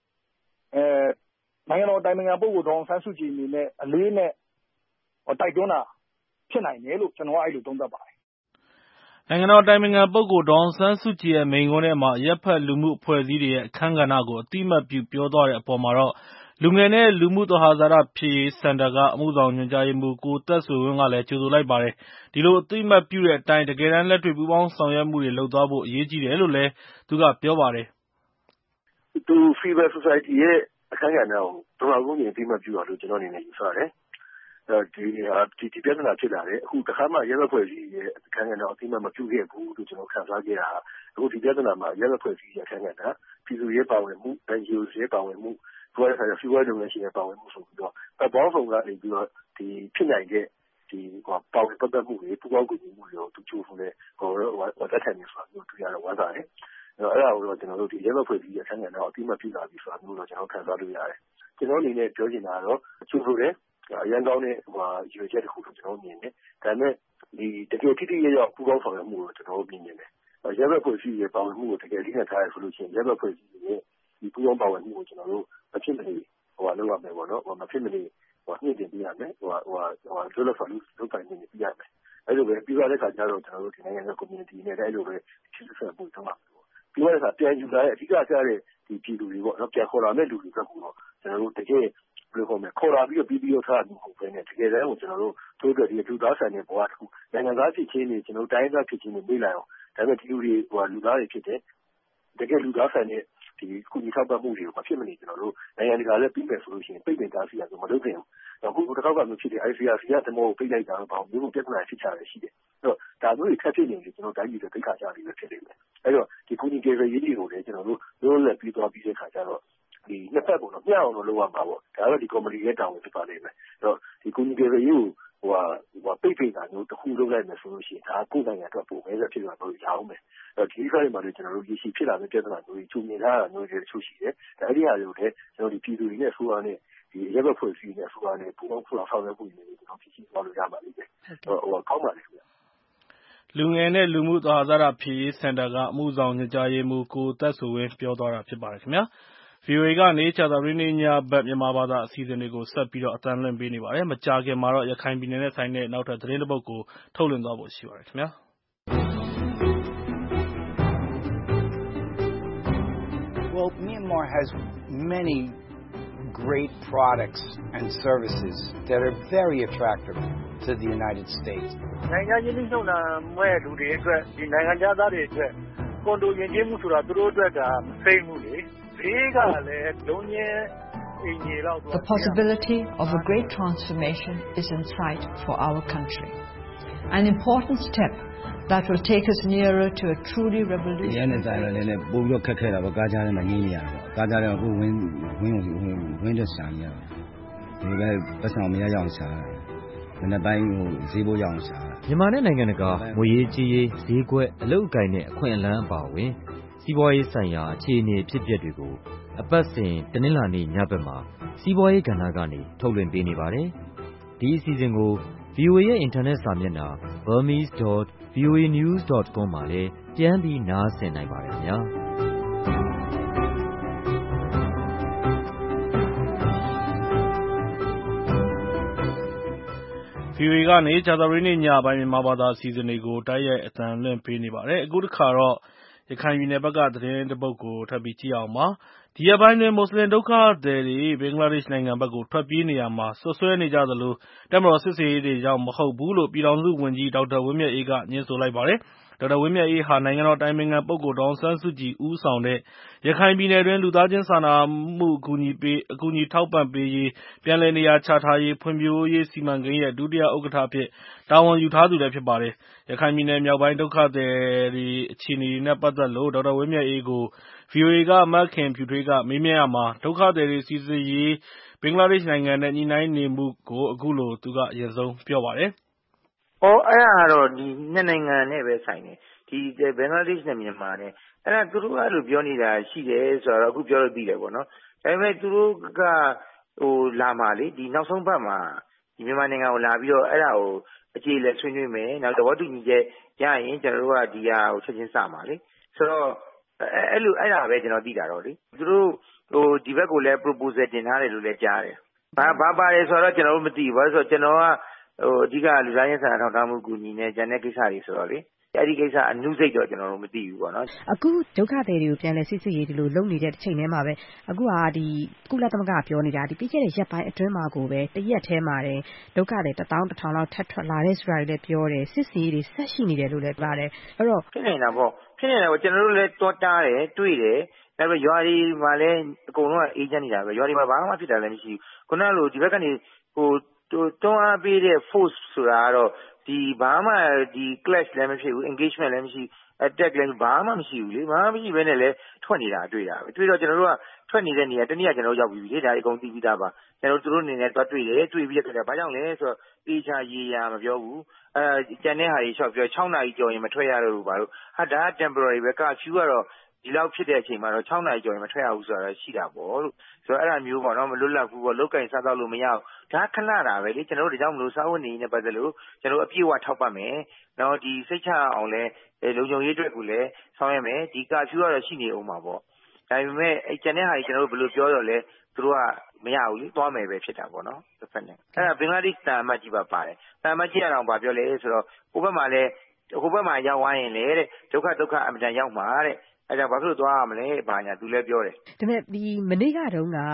နိုင်ငံတော်တိုင်ပင်ခံပုဂ္ဂိုလ်ဒေါ်အောင်ဆန်းစုကြည်အနေနဲ့အလေးနဲ့တိုက်တွန်းတာဖြစ်နိုင်တယ်လို့ကျွန်တော်အဲ့လိုသုံးသပ်ပါတယ်။နိုင်ငံတော်တိုင်ပင်ခံပုဂ္ဂိုလ်ဒေါ်အောင်ဆန်းစုကြည်ရဲ့မိန့်ခွန်းထဲမှာရပ်ဖက်လူမှုအဖွဲ့အစည်းတွေရဲ့အခမ်းကဏ္ဍကိုအတိအမှတ်ပြုပြောသွားတဲ့အပေါ်မှာတော့လူငယ်နဲ့လူမှုသဟဇာတဖြစ်ရေးစင်တာကအမှုဆောင်ညွှန်ကြားရေးမှူးကိုသက်ဆွေဝင်းကလည်းကြိုဆိုလိုက်ပါတယ်။ဒီလိုအသိအမှတ်ပြုတဲ့အတိုင်းတကယ်တမ်းလက်တွေ့ပူးပေါင်းဆောင်ရွက်မှုတွေလုပ်သွားဖို့အရေးကြီးတယ်လို့လည်းသူကပြောပါတယ်။သူ Civil Society ရဲ့အခမ်းကဏ္ဍကိုပထမဆုံးအသိအမှတ်ပြုတာလို့ကျွန်တော်အနေနဲ့ယူဆတယ်ဒီပြဿနာဖြစ်လာတယ်အခုတစ်ခါမှရဲဘက်ဖွဲ့စည်းရဲ့အခမ်းအနားတော့အတိမမပြုခဲ့ဘူးလို့ကျွန်တော်ခံစားခဲ့တာအခုဒီပြဿနာမှာရဲဘက်ဖွဲ့စည်းရဲ့အခမ်းအနားပြည်သူရေးပါဝင်မှု NGO ရေးပါဝင်မှုပြောရတဲ့စီးပွားရေးလုပ်ငန်းရှင်ရဲ့ပါဝင်မှုဆိုပြီးတော့ဘောင်းဆောင်ကနေပြီးတော့ဒီဖြစ်နိုင်တဲ့ဒီပါဝင်ပတ်သက်မှုတွေပူးပေါင်းကူညီမှုတွေကိုသူချိုးဖူးတဲ့တက်ထိုင်နေဆိုတာမျိုးတွေ့ရတော့ဝမ်းသာတယ်အဲ့ဒါကိုတော့ကျွန်တော်တို့ဒီရဲဘက်ဖွဲ့စည်းရဲ့အခမ်းအနားတော့အတိမပြုလာပြီဆိုတာမျိုးတော့ကျွန်တော်ခံစားလို့ရတယ်ကျွန်တော်အနေနဲ့ပြောချင်တာကတော့ချိုးဖူးတယ်အရန်ကောင်းတဲ့ရွေချက်တစ်ခုကိုကျွန်တော်မြင်တယ်ဒါပေမဲ့ဒီတကယ်ထိထိရောက်ပူးပေါင်းဆောင်ရွက်မှုကိုကျွန်တော်မြင်နေတယ်ရဲဘက်ဖွဲ့စည်းရဲ့ပါဝင်မှုကိုတကယ်လေးနဲ့ထားရဆိုလို့ရှိရင်ရဲဘက်ဖွဲ့စည်းရဲ့ဒီပူးပေါင်းပါဝင်မှုကိုကျွန်တော်တို့အဖြစ်မနေလုပ်ရမယ်ပေါ့နော်မဖြစ်မနေညှိတင်ပြရမယ်လွတ်လပ်စွာလုပ်ပိုင်နေပြရမယ်အဲ့လိုပဲပြီးသွားတဲ့အခါကျတော့ကျွန်တော်တို့ဒီနိုင်ငံရဲ့ community နဲ့အဲ့လိုပဲဖြစ်ဆက်မှုတော့မှာပြီးတော့ပြန်ယူလာတဲ့အဓိကကျတဲ့ဒီပြည်သူတွေပေါ့နော်ပြန်ခေါ်လာတဲ့လူတွေကတော့ကျွန်တော်တို့တကယ်ဘယ်လိုခေါ်မလဲခေါ်လာပြီးတော့ပြီးတော့ထားမှုဟုတ်ပဲနဲ့တကယ်တမ်းကိုကျွန်တော်တို့တို့အတွက်ဒီလူသားဆန်တဲ့ဘဝတစ်ခုနိုင်ငံသားဖြစ်ချင်းနေကျွန်တော်တိုင်းသားဖြစ်ချင်းနေမေးလိုက်အောင်ဒါပေမဲ့ဒီလူတွေလူသားတွေဖြစ်တဲ့တကယ်လူသားဆန်တဲ့ဒီကုညီထောက်ပံ့မှုတွေကိုမဖြစ်မနေကျွန်တော်တို့နိုင်ငံတကာလည်းပြီးမယ်ဆိုလို့ရှိရင်ပိတ်ပင်တားဆီးရဆိုမလုပ်သင့်ဘူး။အခုတစ်ခါကမျိုးဖြစ်တဲ့ ICRC ကတမောကိုပိတ်လိုက်တာတော့ဘာမျိုးပြဿနာဖြစ်ချတယ်ရှိတယ်။အဲ့တော့ဒါမျိုးတွေထပ်ဖြစ်နေရင်ကျွန်တော်တိုင်းပြည်တွေသိခါကြပြီးပဲဖြစ်နေတယ်။အဲ့တော့ဒီကုညီကေဗရေးတွေကိုလည်းကျွန်တော်တို့လွတ်လပ်ပြီးသွားပြီးတဲ့ခါကျတော့ဒီနှစ်ဖက်ပေါ့နော်မျှအောင်လုပ်ရမှာပေါ့။ဒါတော့ဒီ committee ရဲ့တာဝန်ဖြစ်ပါလိမ့်မယ်။အဲ့တော့ဒီကုညီကေဗရေးကိုပိတ်ပင်တာမျိုးတစ်ခုလုပ်လိုက်မယ်ဆိုလို့ရှိရင်ဒါကိုယ်နိုင်ငံအတွက်ပုံပဲဖြစ်သွားလို့ရအောင်မယ်။အဲ့ဒီခါတွေမှာလည်းကျွန်တော်တို့ရရှိဖြစ်လာတဲ့ပြဿနာမျိုးတွေချုပ်မြင်ထားတာမျိုးတွေတချို့ရှိတယ်။ဒါအဲ့ဒီဟာတွေကိုလည်းကျွန်တော်ဒီပြည်သူတွေနဲ့ဆိုရတဲ့ဒီရဲဘက်ဖွဲ့စည်းနဲ့ဆိုရတဲ့ပူးပေါင်းဆောင်ရွက်မှုတွေကျွန်တော်ဖြစ်ရှိသွားလို့ရပါလိမ့်မယ်။ကောင်းပါလိမ့်မယ်။လူငယ်နဲ့လူမှုသဟဇာတဖြည့်ရေးစင်တာကအမှုဆောင်ညွှန်ကြားရေးမှူးကိုသက်ဆိုဝင်းပြောသွားတာဖြစ်ပါတယ်ခင်ဗျာ။ VOA ကနေကြာသပတေးနေ့ညဘက်မြန်မာဘာသာအစီအစဉ်တွေကိုဆက်ပြီးတော့အသံလွှင့်ပေးနေပါတယ်။မကြာခင်မှာတော့ရခိုင်ပြည်နယ်နဲ့ဆိုင်တဲ့နောက်ထပ်သတင်းတစ်ပုဒ်ကိုထုတ်လွှင့်သွားဖို့ရှိပါတယ်ခင်ဗျာ။ Well, Myanmar has many great products and services that are very attractive to the United States. နိုင်ငံချင်းနှုတ်နာမဲ့လူတွေအတွက်ဒီနိုင်ငံသားတွေအတွက်ကွန်ဒိုယဉ်ကျေးမှုဆိုတာသူတို့အတွက်ကမသိမှုလေဈေးကလည်းလုံးချင်းအင်ကြီးလောက် The possibility of a great transformation is in sight for our country. An important step that will take us nearer to a truly revolutionary. ရန်တဲ့လည်းလည်းပို့ပြီးတော့ခက်ခဲတာပေါ့ကားကြားထဲမှာညင်းနေရတော့ကားကြားထဲမှာကိုဝင်းတော့ရှာနေရတယ်ဒီလည်းပတ်ဆောင်မရအောင်ရှာမနေ့ပိုင်းဈေးဖို့ရအောင်ရှာမြန်မာနဲ့နိုင်ငံတကာငွေရေးကြေးရေးဈေးကွက်အလုပ်အကိုင်နဲ့အခွင့်အလမ်းအပါအဝင်စီးပွားရေးဆိုင်ရာအခြေအနေဖြစ်ပျက်တွေကိုအပတ်စဉ်တနင်္လာနေ့ညဘက်မှာစီးပွားရေးကဏ္ဍကနေထုတ်လွှင့်ပေးနေပါတယ်ဒီအစီအစဉ်ကို VOA ရဲ့အင်တာနက်စာမျက်နှာ burmese.voanews.com မှာလည်းပြန်ပြီးနားဆင်နိုင်ပါတယ်ခင်ဗျာ VOA ကနေကြာသပတေးနေ့ညပိုင်းမြန်မာဘာသာအစီအစဉ်တွေကိုတိုက်ရိုက်အသံလွှင့်ပေးနေပါတယ်။အခုတစ်ခါတော့ရခိုင်ပြည်နယ်ဘက်ကသတင်းတစ်ပုဒ်ကိုထပ်ပြီးကြည့်အောင်ပါ။ဒီရက်ပိုင်းတွင်မွတ်စလင်ဒုက္ခသည်တွေဘင်္ဂလားဒေ့ရှ်နိုင်ငံဘက်ကိုထွက်ပြေးနေရာမှာဆွဆွဲနေကြသလိုတပ်မတော်စစ်ဆေးရေးတွေကြောင့်မဟုတ်ဘူးလို့ပြည်ထောင်စုဝန်ကြီးဒေါက်တာဝင်းမြတ်အေးကငြင်းဆိုလိုက်ပါတယ်။ဒေါက်တာဝင်းမြတ်အေးဟာနိုင်ငံတော်အတိုင်ပင်ခံပုဂ္ဂိုလ်ဒေါ်အောင်ဆန်းစုကြည်ဦးဆောင်တဲ့ရခိုင်ပြည်နယ်တွင်းလူသားချင်းစာနာမှုအကူအညီထောက်ပံ့ပေးရေးပြန်လည်နေရာချထားရေးဖွံ့ဖြိုးရေးစီမံကိန်းရဲ့ဒုတိယဥက္ကဋ္ဌအဖြစ်တာဝန်ယူထားသူလည်းဖြစ်ပါတယ်။ရခိုင်ပြည်နယ်မြောက်ပိုင်းဒုက္ခသည်တွေအခြေအနေတွေနဲ့ပတ်သက်လို့ဒေါက်တာဝင်းမြတ်အေးကို VOA ကမခင်ဖြူထွေးကမေးမြန်းရာမှာဒုက္ခသည်တွေစီစစ်ရေးဘင်္ဂလားဒေ့ရှ်နိုင်ငံနဲ့ညှိနှိုင်းနေမှုကိုအခုလိုသူကအရင်ဆုံးပြောပါတယ်။အဲ့ဒါကတော့ဒီနှစ်နိုင်ငံနဲ့ပဲဆိုင်တယ်ဒီဘင်္ဂလားဒေ့ရှ်နဲ့မြန်မာနဲ့အဲ့ဒါသူတို့ကလို့ပြောနေတာရှိတယ်ဆိုတော့အခုပြောလို့ပြီးတယ်ပေါ့နော်ဒါပေမဲ့သူတို့ကလာမှာလေဒီနောက်ဆုံးပတ်မှာဒီမြန်မာနိုင်ငံကိုလာပြီးတော့အဲ့ဒါကိုအခြေအလက်ဆွေးနွေးမယ်နောက်သဘောတူညီချက်ရရင်ကျွန်တော်တို့ကဒီဟာကိုချက်ချင်းစမှာလေဆိုတော့အဲ့ဒါပဲကျွန်တော်သိတာတော့လေသူတို့ဒီဘက်ကိုလည်း proposal တင်ထားတယ်လို့လည်းကြားတယ်ဘာပါတယ်ဆိုတော့ကျွန်တော်တို့မသိဘူးဘာလို့ဆိုတော့ကျွန်တော်ကအဓိကလူသားချင်းစာနာထောက်ထားမှုကူညီနေကြတဲ့ကိစ္စတွေဆိုတော့လေအဲ့ဒီကိစ္စအနုစိတ်တော့ကျွန်တော်တို့မသိဘူးပေါ့နော်အခုဒုက္ခသည်တွေကိုပြန်လဲစစ်စစ်ရေးဒီလိုလုပ်နေတဲ့တစ်ချိန်တည်းမှာပဲအခုကဒီကုလသမဂ္ဂပြောနေတာဒီပြီးခဲ့တဲ့ရက်ပိုင်းအတွင်းမှာကိုပဲတရက်ထဲမှာတယ်ဒုက္ခသည်1000လောက်ထပ်ထွက်လာတဲ့ဆိုတာတွေလည်းပြောတယ်စစ်စစ်ရေးတွေဆက်ရှိနေတယ်လို့လည်းပြောတယ်အဲ့တော့ဖြစ်နေတာပေါ့ကျွန်တော်တို့လည်းတောတားတယ်တွေ့တယ်ဒါပေမဲ့ရွာတွေမှာလည်းအကုန်လုံးကအေးချမ်းနေတာပဲရွာတွေမှာဘာမှဖြစ်တာလည်းမရှိဘူးခုနကလိုဒီဘက်ကနေတွန်းအားပေးတဲ့ force ဆိုတာကတော့ဘာမှclash လည်းမဖြစ်ဘူး engagement လည်းမရှိ attack လည်းဘာမှမရှိဘူးလေဘာမှမရှိဘဲနဲ့လည်းထွက်နေတာတွေ့တာပဲတွေ့တော့ကျွန်တော်တို့ကထွက်နေတဲ့နေရာတနည်းကျွန်တော်တို့ရောက်ပြီလေဒါအကုန်သိပြီးသားပါကျွန်တော်တို့အနေနဲ့တွားတွေ့တယ်တွေ့ပြီးတော့ဘာကြောင့်လဲဆိုတော့တေချာရေရာမပြောဘူးကျန်တဲ့ဟာတွေလျှောက်ပြော6နာရီကျော်ရင်မထွက်ရတော့ဘူးဘာလို့ဒါက temporary ပဲ curfew ကတော့ဒီလောက်ဖြစ်တဲ့အချိန်မှာတော့6နာရီကျော်ရင်မထွက်ရဘူးဆိုတာရှိတာပေါ့လို့ဆိုတော့အဲ့ဒါမျိုးပေါ့နော်မလွတ်လပ်ဘူးပေါ့လောက်ကင်စားတော့လို့မရဘူးဒါခဏတာပဲလေကျွန်တော်တို့ဒီကြောင့်မလို့စာဝတ်နေနဲ့ပတ်သက်လို့ကျွန်တော်အပြည့်အဝထောက်ပတ်မယ်နော်ဒီစိတ်ချအောင်လဲလုံခြုံရေးအတွက်ကိုလည်းဆောင်ရမယ်ဒီ curfew ကတော့ရှိနေအောင်ပါပေါ့ဒါပေမဲ့အဲ့ကျန်တဲ့ဟာကြီးကျွန်တော်တို့ဘယ်လိုပြောတော့လဲသူတို့ကမရဘူးလေသွားမယ်ပဲဖြစ်တာပေါ့နော်တစ်ဖက်နဲ့အဲ့ဒါဘင်္ဂလားဒေ့ရှ်တာအမတ်ကြီးပါပါတယ်တာအမတ်ကြီးကတော့ဗာပြောလဲဆိုတော့ဟိုဘက်မှာရောက်ဝိုင်းရင်လေတဲ့ဒုက္ခအမြဲတမ်းရောက်မှာတဲ့အဲ့ဒါဘာဖြစ်လို့သွားရမလဲဘာညာသူလည်းပြောတယ်ဒါပေမဲ့မနေ့ကတုန်းက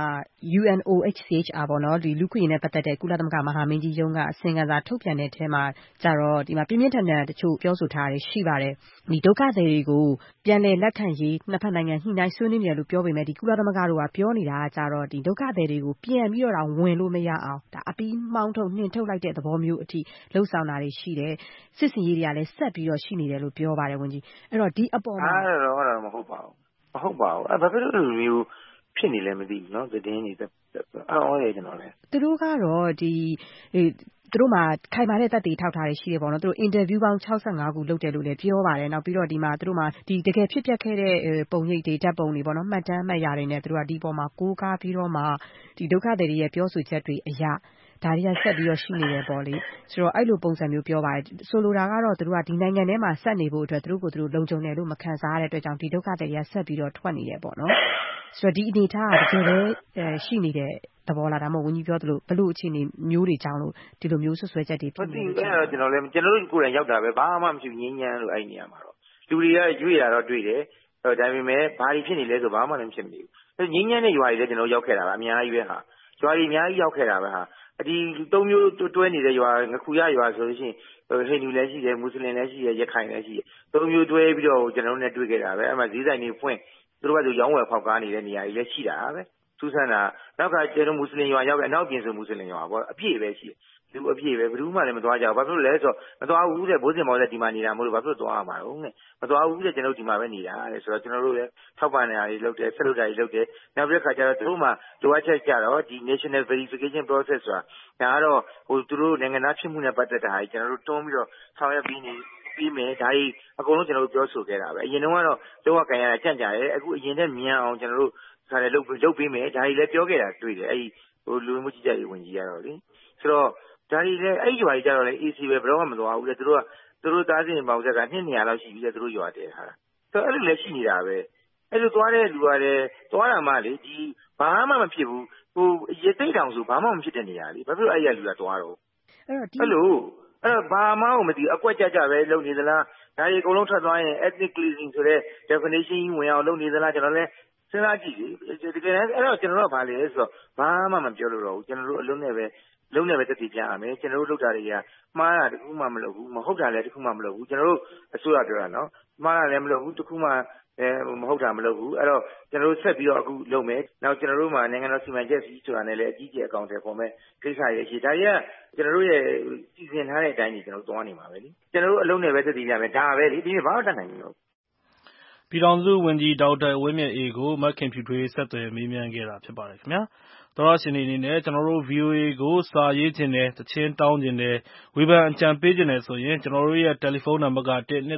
UNOHCHR ပေါ့နော်လူခွင့်ရေးနဲ့ပတ်သက်တဲ့ကုလသမဂ္ဂမဟာမင်းကြီးရုံးကအစီရင်ခံစာထုတ်ပြန်တဲ့အထဲမှာကြတော့ဒီမှာပြင်းပြင်းထန်ထန်တချို့ပြောဆိုထားတာရှိပါတယ်ဒီဒုက္ခသည်တွေကိုပြန်လည်လက်ခံရေးနှစ်ဖက်နိုင်ငံညှိနှိုင်းဆွေးနွေးနေတယ်လို့ပြောပေမဲ့ဒီကုလသမဂ္ဂတို့ကပြောနေတာကကြတော့ဒီဒုက္ခသည်တွေကိုပြန်ပြီးတော့ဝင်လို့မရအောင်ဒါအပီးမှောင်းထုတ်နှင်ထုတ်လိုက်တဲ့သဘောမျိုးအထိလှုပ်ဆောင်တာတွေရှိတယ်စစ်စင်ရေးတွေကလည်းဆက်ပြီးတော့ရှိနေတယ်လို့ပြောပါတယ်ဝန်ကြီးအဲ့တော့ဒီအပေါ်မှာအဲ့တော့မဟုတ်ပါဘူးအဲ့ဘာဖြစ်လို့လူမျိုးဖြစ်နေလဲမသိဘူးเนาะသတင်းတွေအော်ကျွန်တော်လည်းသူတို့ကတော့သူတို့မှာခိုင်မာတဲ့သက်သေထောက်ထားတွေရှိတယ်ပေါ့နော်သူတို့အင်တာဗျူးပေါင်း65ခုလုပ်တယ်လို့လည်းပြောပါတယ်နောက်ပြီးတော့ဒီမှာသူတို့မှာဒီတကယ်ဖြစ်ပျက်ခဲ့တဲ့ပုံရိပ်တွေဓာတ်ပုံတွေပေါ့နော်မှတ်တမ်းမှတ်ရာတွေနဲ့သူတို့ကဒီပေါ်မှာကိုးကားပြီးတော့မှဒီဒုက္ခသည်တွေရဲ့ပြောဆိုချက်တွေအရာဒါတွေကဆက်ပြီးတော့ရှိနေတယ်ပေါ့လေဆိုတော့အဲ့လိုပုံစံမျိုးပြောပါတယ်ဆိုလိုတာကတော့သူတို့ကဒီနိုင်ငံထဲမှာဆက်နေဖို့အတွက်သူတို့ကိုသူတို့လုံခြုံတယ်လို့မခံစားရတဲ့အတွက်ကြောင့်ဒီဒုက္ခသည်တွေကဆက်ပြီးတော့ထွက်နေတယ်ပေါ့နော်ဆိုတော့ဒီအနေထားကတကယ်လည်းရှိနေတဲ့သဘောလားဒါမှမဟုတ်ဝန်ကြီးပြောသလိုဘလို့အခြေအနေမျိုးတွေကြောင့်လို့ဒီလိုမျိုးဆွဆွဲချက်တွေဖြစ်နေတယ်အဲ့တော့ကျွန်တော်တို့ကိုယ်တိုင်ရောက်တာပဲဘာမှမရှိငြင်းညမ်းလို့အဲ့နေရာမှာတော့လူတွေကရွေ့ရတော့တွေ့တယ်ဒါပေမဲ့ဘာတွေဖြစ်နေလဲဆိုဘာမှလည်းဖြစ်မနေဘူးငြင်းညမ်းတဲ့ရွာတွေလည်းကျွန်တော်ရောက်ခဲ့တာပါအများကြီးပဲဟာရွာတွေအများကြီးရောက်ခဲ့တာပဲဟာဒီ၃မျိုးတွဲနေတဲ့ရွာငခုရရွာဆိုလို့ရှိရင်ဟိန္ဒူလည်းရှိတယ်မွတ်စလင်လည်းရှိတယ်ရခိုင်လည်းရှိတယ်၃မျိုးတွဲပြီးတော့ကျွန်တော်တို့နဲ့တွေ့ခဲ့တာပဲအဲ့မှာဈေးဆိုင်တွေဖွင့်သူတို့ကရောင်းဝယ်ဖောက်ကားနေတဲ့နေရာကြီးလည်းရှိတာပဲသူဆန်းတာနောက်ကကျွန်တော်မွတ်စလင်ရွာရောက်တဲ့အနောက်ပြင်ဆိုမွတ်စလင်ရွာပေါ့အပြည့်ပဲရှိတယ်လူအပြည့်ပဲဘယ်သူမှလည်းမသွားကြဘူးဘာဖြစ်လို့လဲဆိုတော့မသွားဘူးတဲ့ဘိုးစင်မောင်တဲ့ဒီမှာနေတာမဟုတ်လို့ဘာဖြစ်လို့သွားရမှာတော့နဲ့မသွားဘူးတဲ့ကျွန်တော်ဒီမှာပဲနေတာတဲ့ဆိုတော့ကျွန်တော်တို့လည်းထောက်ပံ့နေတာတွေလုပ်တယ်ဆက်လုပ်တာတွေလုပ်တယ်နောက်ပြီးခါကျတော့သူတို့မှလိုအပ်ချက်ကြတော့ဒီ national verification process ဆိုတာဒါကတော့သူတို့နိုင်ငံသားဖြစ်မှုနဲ့ပတ်သက်တာကြီးကျွန်တော်တို့တွန်းပြီးတော့ဆောင်ရွက်ပြီးမယ်ဒါကြီးအကုန်လုံးကျွန်တော်တို့ပြောဆိုခဲ့တာပဲအရင်တုန်းကတော့လောကကန်ရတာကြံ့ကြတယ်အခုအရင်နဲ့မြန်အောင်ကျွန်တော်တို့ခါတယ်လုပ်ပေးမယ်ဒါကြီးလည်းပြောခဲ့တာတွေ့တယ်အဲ့ဒီလူမှုကြီးကြပ်ရေးဝန်ကြီးကတော့လေဆိုတော့ဒါကြီးလည်းအဲ့ဒီရွာကြီးကြတော့လေ AC ပဲဘယ်တော့မှမသွားဘူးလေသူတို့သားစင်ပေါင်းဆက်က200လောက်ရှိပြီလေသူတို့ရွာတည်းထားတာဆိုတော့အဲ့လိုလည်းရှိနေတာပဲအဲ့လိုသွားတဲ့လူကလည်းသွားတာမှလေဒီဘာမှမဖြစ်ဘူးရေသိမ့်တောင်ဆိုဘာမှမဖြစ်တဲ့နေရာလေဘာဖြစ်လို့အဲ့ရလူကသွားတော့အဲ့လိုဘာမှမသိအကွက်ကြပဲလုပ်နေသလားဒါကြီးအကုန်လုံးထွက်သွားရင် ethnic cleansing ဆိုတဲ့ definition ကြီးဝင်အောင်လုပ်နေသလားကျွန်တော်လည်းစဉ်းစားကြည့်လေတကယ်အဲ့တော့ကျွန်တော်တို့ကဘာလဲဆိုတော့ဘာမှမပြောလို့တော့ဘူးကျွန်တော်တို့အလုံးနဲ့ပဲတက်တည်ကြရမယ်ကျွန်တော်တို့လုပ်တာတွေကမှားတာတခုမှမလုပ်ဘူးမဟုတ်တာလည်းတခုမှမလုပ်ဘူးကျွန်တော်တို့အစိုးရပြောတာနော်မှားတာလည်းမလုပ်ဘူးတခုမှမဟုတ်တာမလုပ်ဘူးအဲ့တော့ကျွန်တော်တို့ဆက်ပြီးတော့အခုလုပ်မယ်နောက်ကျွန်တော်တို့မှာနိုင်ငံတော်စီမံချက်ကြီးဆိုတာနဲ့လည်းအကြီးကျယ်အကောင်အထည်ပေါ်မယ်ကိစ္စရဲ့အရှိဒါတွေကကျွန်တော်တို့ရဲ့စီစဉ်ထားတဲ့အတိုင်းကြီးကျွန်တော်တို့သွားနေမှာပဲလေကျွန်တော်တို့အလုံးနဲ့ပဲတက်တည်ကြမယ်ဒါပဲလေဒီဘာမှတတ်နိုင်ဘူးပြည်ထောင်စုဝန်ကြီးဒေါက်တာဝင်းမြတ်အေးကိုမခင်ဖြူထွေးဆက်သွယ်မေးမြန်းခဲ့တာဖြစ်ပါတယ်ခင်ဗျာသောရရှင်တွေအနေနဲ့ကျွန်တော်တို့ VOA ကိုစာရေးခြင်းနဲ့တချင်းတောင်းခြင်းနဲ့ဝေဖန်အကြံပေးခြင်းနဲ့ဆိုရင်ကျွန်တော်တို့ရဲ့တယ်လီဖုန်းနံပါတ်က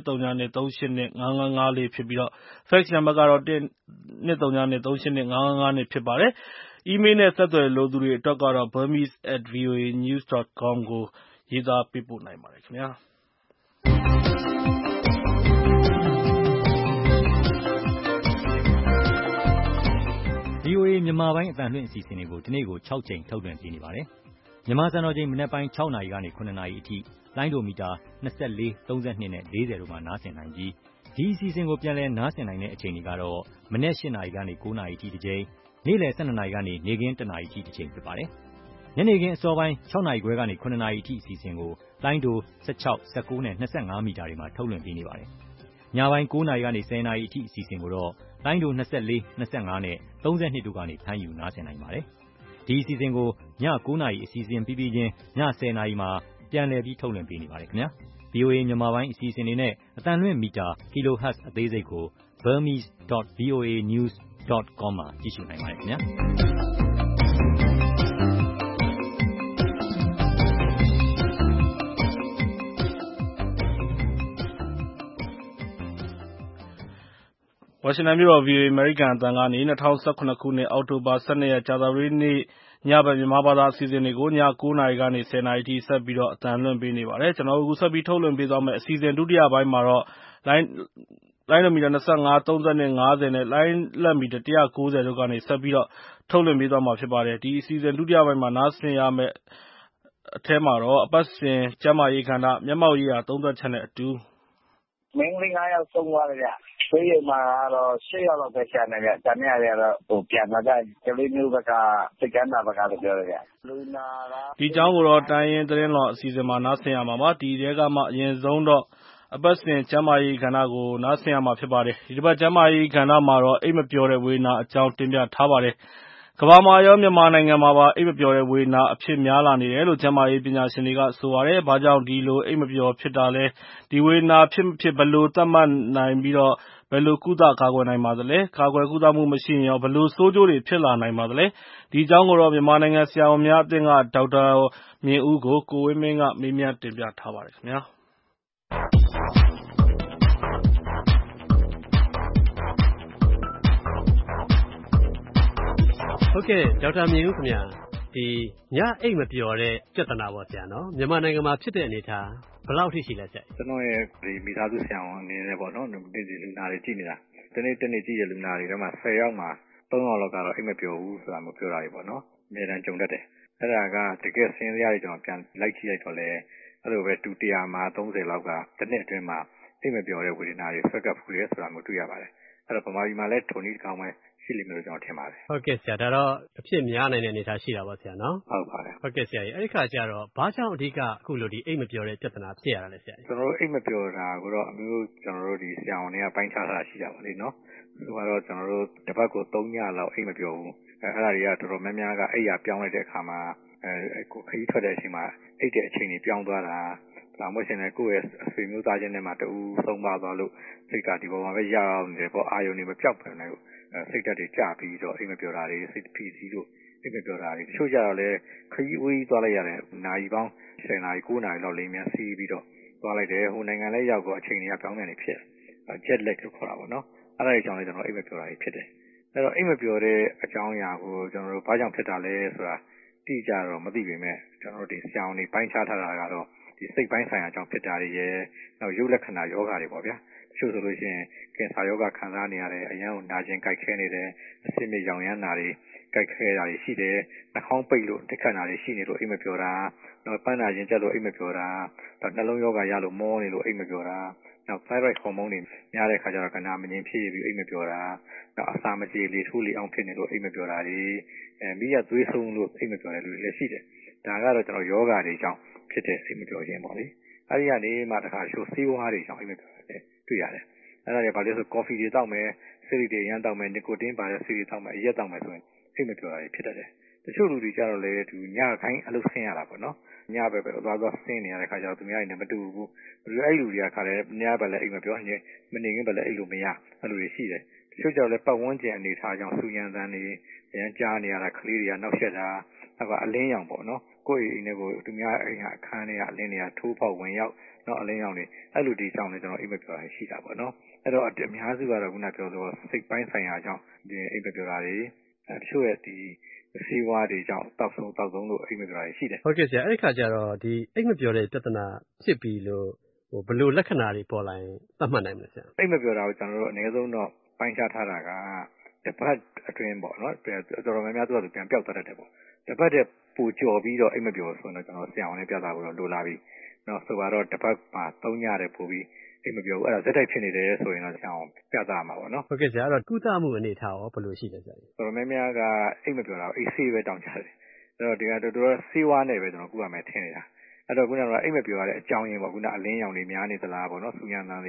123938555ဖြစ်ပြီးတော့ fax နံပါတ်ကတော့123938555ဖြစ်ပါတယ်။ email နဲ့ဆက်သွယ်လိုသူတွေအတွက်ကတော့ burmese@voanews.com ကိုရေးသားပေးပို့နိုင်ပါတယ်ခင်ဗျာ။ VOA မြန်မာပိုင်းအသံလွှင့်အစီအစဉ်တွေကိုဒီနေ့ကို6ကြိမ်ထုတ်လွှင့်ပေးနေပါတယ်။မြန်မာစံတော်ချိန်မနက်ပိုင်း6နာရီကနေ9နာရီအထိလိုင်းဒိုမီတာ24, 32နဲ့40တို့မှာနားဆင်နိုင်ပြီးဒီအစီအစဉ်ကိုပြန်လည်နားဆင်နိုင်တဲ့အချိန်တွေကတော့မနက်8နာရီကနေ9နာရီအထိတစ်ကြိမ်နေ့လယ်12နာရီကနေနေ့ခင်း1နာရီအထိတစ်ကြိမ်ဖြစ်ပါတယ်။ညနေခင်းအစောပိုင်း6နာရီခွဲကနေ9နာရီအထိအစီအစဉ်ကိုလိုင်းဒို16, 19နဲ့25မီတာတွေမှာထုတ်လွှင့်ပေးနေပါတယ်။ညပိုင်း9နာရီကနေ10နာရီအထိအစီအစဉ်ကိုတော့လိုင်းဒို24, 25နဲ့32တို့ကနေဖမ်းယူနားဆင်နိုင်ပါတယ်။ဒီအစီအစဉ်ကိုည9 နာရီအစီအစဉ်ပြီးပြီးချင်းည10 နာရီမှာပြန်လည်ပြီးထုတ်လွှင့်ပေးနေပါတယ်ခင်ဗျာ။ VOA မြန်မာပိုင်းအစီအစဉ်တွေနဲ့အသံလွှင့်မီတာ kilohertz အသေးစိတ်ကို burmese.voanews.com မှာကြည့်ရှုနိုင်ပါတယ်ခင်ဗျာ။ဝါရှင်တန်မြို့တော် VOA အမေရိကန်အသံကနေ2017 ခုနှစ်အောက်တိုဘာ12 ရက်ကြာသပတေးနေ့ညဘက်မြန်မာဘာသာအစီအစဉ်တွေကိုည9 နာရီကနေ10 နာရီထိဆက်ပြီးအသံလွှင့်ပေးနေပါတယ်။ ကျွန်တော်တို့အခုဆက်ပြီးထုတ်လွှင့်ပေးသွားမယ့်အစီအစဉ်ဒုတိယပိုင်းမှာတော့လိုင်းမီတာ25 30 နဲ့ 50 နဲ့လိုင်းလက်မီတာ190တို့ကနေဆက်ပြီးထုတ်လွှင့်ပေးသွားမှာဖြစ်ပါတယ်။ ဒီအစီအစဉ်ဒုတိယပိုင်းမှာနားဆင်ရမယ့်အထဲမှာတော့အပတ်စဉ်ကျန်းမာရေးကဏ္ဍမျက်မှောက်ရေးရာသုံးသပ်ချက်နဲ့အတူမိန်းကလေး9 ယောက်ဆုံးသွားတယ်ဗျ။ဆေးရုံမှာတော့8 ယောက်လောက်ပဲကျန်တယ်ဗျ။ကျန်တဲ့နေရာတွေကတော့ပြန်လာကြကလေးမျိုးဘက်ကစိတ်ကမ်းသာဘက်ကလို့ပြောတယ်ဗျ။လူနာကဒီအကြောင်းကိုတော့တိုင်းရင်းသတင်းတော်အစီအစဉ်မှာနားဆင်ရမှာပါ။ဒီထဲကမှအရင်ဆုံးတော့အပတ်စဉ်ကျန်းမာရေးကဏ္ဍကိုနားဆင်ရမှာဖြစ်ပါတယ်။ဒီတစ်ပတ်ကျန်းမာရေးကဏ္ဍမှာတော့အိပ်မပျော်တဲ့ဝေဒနာအကြောင်းတင်ပြထားပါတယ်။ကမ္ဘာမှာရောမြန်မာနိုင်ငံမှာပါအိပ်မပျော်တဲ့ဝေဒနာအဖြစ်များလာနေတယ်လို့ကျန်းမာရေးပညာရှင်တွေကဆိုပါတယ်။ဘာကြောင့်ဒီလိုအိပ်မပျော်ဖြစ်တာလဲ။ဒီဝေဒနာဖြစ်မဖြစ်ဘယ်လိုသတ်မှတ်နိုင်ပြီးဘယ်လိုကုသကာကွယ်နိုင်ပါသလဲ။ကာကွယ်ကုသမှုမရှိရင်ရောဘယ်လိုဆိုးကျိုးတွေဖြစ်လာနိုင်ပါသလဲ။ဒီအကြောင်းကိုတော့မြန်မာနိုင်ငံဆရာဝန်များအသင်းကဒေါက်တာမြင့်ဦးကိုကိုဝင်းမင်းကမေးမြန်းတင်ပြထားပါတယ်ခင်ဗျာ။ဟုတ်ကဲ့ဒေါက်တာမြင့်ဦးခင်ဗျာဒီညအိတ်မပျော်တဲ့ပြဿနာပေါ့ဆရာနော်မြန်မာနိုင်ငံမှာဖြစ်တဲ့အနေထားဘယ်လောက်ထိရှိလဲဆရာကျွန်တော်ရဲ့ဒီမိသားစုဆရာဝန်အနေနဲ့ပေါ့နော်ဒီလူနာတွေကြည့်နေတာဒီနေ့တနေ့ကြည့်ရလူနာတွေထဲမှာ10 ယောက်မှာ3 ယောက်လောက်ကတော့အိတ်မပျော်ဘူးဆိုတာမျိုးပြောတာတွေပေါ့နော်အများတန်းကြုံတတ်တယ်အဲ့ဒါကတကယ်ဆင်းရဲရကျွန်တော်ပြန်လိုက်ကြည့်လိုက်တော့လေအဲ့လိုပဲ100မှာ30လောက်ကတစ်နှစ်အတွင်းမှာအိတ်မပျော်တဲ့ဝေဒနာတွေဆွဲကပ်ဖူးရဲဆိုတာမျိုးတွေ့ရပါတယ်အဲ့တော့ဗမာပြည်မှာလည်းထုံနည်းကောင်းပဲရှိလိမ့်မယ်လို့ကျွန်တော်ထင်ပါတယ်ဟုတ်ကဲ့ဆရာဒါတော့အဖြစ်များနိုင်တဲ့အနေအထားရှိတာပေါ့ဆရာနော်ဟုတ်ပါတယ်ဟုတ်ကဲ့ဆရာကြီးအဲ့ဒီခါကျတော့ဘာကြောင့်အဓိကအခုလိုဒီအိတ်မပျော်တဲ့ပြဿနာဖြစ်ရတာလဲဆရာကြီးကျွန်တော်တို့အိတ်မပျော်တာကိုတော့အမျိုးကျွန်တော်တို့ဒီဆရာဝန်တွေကပိုင်းခြားထားတာရှိတာပါလေနော်ဒီမှာတော့ကျွန်တော်တို့တစ်ပတ်ကို3 ညလောက်အိတ်မပျော်ဘူးအဲ့ဒါတွေကတော်တော်များများကအိတ်ရပြောင်းလိုက်တဲ့အခါမှာခရီးထွက်တဲ့အချိန်မှာအိတ်တဲ့အချိန်တွေပြောင်းသွားတာဒါမှမဟုတ်ရင်ကိုယ့်ရဲ့အဆွေမျိုးသားချင်းတွေမှာတူဆုံးပါသွားလို့စိတ်ကဒီပေါ်မှာပဲရောက်နေတယ်ပေါ့အာယုန်တွေမပြောက်ပြန်လို့စိတ်ဓာတ်တွေကျပြီးတော့အိမ်မပျော်တာတွေစိတ်ဖိစီးလို့အိမ်မပျော်တာတွေတချို့ကြတော့လည်းခရီးဝေးသွားလိုက်ရတယ်နာရီပေါင်း10 နာရီ 9 နာရီလောက်လိမ့်မြန်စီးပြီးတော့သွားလိုက်တယ်ဟိုနိုင်ငံလည်းရောက်တော့အချိန်တွေကပြောင်းပြန်နေဖြစ်jet lag လို့ခေါ်တာပေါ့နော်အဲ့ဒါကြောင့်လည်းကျွန်တော်အိမ်မပျော်တာတွေဖြစ်တယ်အဲ့တော့အိမ်မပျော်တဲ့အကြောင်းအရာကိုကျွန်တော်တို့ဘာကြောင့်ဖြစ်တာလဲဆိုတာတိကျတော့မသိပေမဲ့ကျွန်တော်တို့ဒီဆရာဝန်တွေပိုင်းခြားထားတာကတော့ဒီစိတ်ပိုင်းဆိုင်ရာအကြောင်းဖြစ်တာတွေရဲ့နောက်ရုပ်လက္ခဏာယောဂတွေပေါ့ဗျာတချို့ဆိုလို့ရှိရင်ကင်ဆာယောဂခံစားနေရတယ်အရန်ကိုနာကျင်ကြိုက်ခဲနေတယ်အဆစ်မြရောင်ရမ်းတာတွေကြိုက်ခဲတာတွေရှိတယ်နှာခေါင်းပိတ်လို့တက်ခတ်တာတွေရှိနေလို့အိမ်မပျော်တာနောက်ပန်းနာရင်ကျက်လို့အိမ်မပျော်တာနောက်နှလုံးယောဂရလို့မောနေလို့အိမ်မပျော်တာနောက် thyroid hormone တွေများတဲ့ခါကျတော့ကနာမငြိမ်ဖြစ်ပြီးအိမ်မပျော်တာနောက်အစာမကြေလေထိုးလေအောင်ဖြစ်နေလို့အိမ်မပျော်တာတွေမိရသွေးဆုံးလို့အိမ်မပျော်တဲ့လူတွေလည်းရှိတယ်ဒါကတော့ကျွန်တော်ယောဂတွေကြောင့်ဖြစ်တဲ့အိမ်မပျော်ခြင်းပေါ့လေအဲဒီကနေမှတခါရှိုးဆေးဝါးတွေကြောင့်အိမ်မပျော်တယ်တွေ့ရတယ်အဲ့ဒါတွေဘာလို့ဆိုကော်ဖီတွေတောက်မယ်ဆီရီတွေရမ်းတောက်မယ်နီကိုတင်းပါတဲ့ဆီရီတောက်မယ်အရက်တောက်မယ်ဆိုရင်အိမ်မပျော်တာတွေဖြစ်တတ်တယ်တချို့လူတွေကြတော့လေသူညခိုင်းအလုပ်ဆင်းရတာပေါ့နော်ညပဲသွားဆင်းနေရတဲ့ခါကျတော့သူများတွေနဲ့မတူဘူးအဲ့လူတွေကခါတယ်ညပဲလည်းအိမ်မပျော်ရင်မနေခင်ပဲလည်းအိမ်လိုမရအဲ့လူတွေရှိတယ်တချို့ကြတော့လေပတ်ဝန်းကျင်အနေထားကြောင့်စူညံတန်းတွေအရန်ကြားနေရတာကလေးတွေကနောက်ဆက်တာအလင်းရောင်ပေါ့နော်ကိုယ့်အိမ်တွေကိုသူများအိမ်ကအခန်းတွေကအလင်းတွေကထိုးပေါက်ဝင်ရောက်နော်အလင်းရောင်တွေအဲ့လူတွေကြောင့်လည်းကျွန်တော်အိမ်မပျော်တာရှိတာပေါ့နော်အဲ့တော့အများစုကတော့ခုနပြောလို့စိတ်ပိုင်းဆိုင်ရာကြောင့်ဒီအိမ်မပျော်တာတွေတချို့ရဲ့ဒီဆေးဝါးတွေကြောင့်တောက်ဆုံးလို့အိမ်မပျော်တာရှိတယ်ဟုတ်ကဲ့ဆရာအဲ့ဒီခါကျတော့ဒီအိမ်မပျော်တဲ့ပြဿနာဖြစ်ပြီးလို့ဘယ်လိုလက္ခဏာတွေပေါ်လာရင်သတ်မှတ်နိုင်မလဲဆရာအိမ်မပျော်တာကိုကျွန်တော်တို့အနည်းဆုံးတော့ပိုင်းခြားထားတာကတစ်ပတ်အတွင်းပေါ့နော်တော်တော်များများသူကပြန်ပြောက်သွားတတ်တယ်ပေါ့တစ်ပတ်တည်းပူကြော်ပြီးတော့အိမ်မပျော်ဆိုတော့ကျွန်တော်ဆရာဝန်နဲ့ပြသဖို့တော့လိုလာပြီနော်ဆိုတော့တစ်ပတ်မှာ3 ညတည်းပို့ပြီးအိမ်မပျော်ဘူးအဲ့ဒါဇက်တိုက်ဖြစ်နေတယ်ဆိုရင်တော့ဆရာဝန်ပြသမှာပေါ့နော်ဟုတ်ကဲ့ဆရာအဲ့တော့ကုသမှုအနေထားရောဘယ်လိုရှိလဲဆရာတော်တော်များများကအိမ်မပျော်တာအိမ်ဆေးပဲတောင်းကြတယ်အဲ့တော့ဒီကတော်ဆေးဝါးနဲ့ပဲကျွန်တော်ကုရမယ်ထင်နေတာအဲ့တော့ခုနကအိမ်မပျော်ရတဲ့အကြောင်းရင်းပေါ့ခုနအလင်းရောင်တွေများနေသလားပေါ့နော်စူညံတန်းတွေ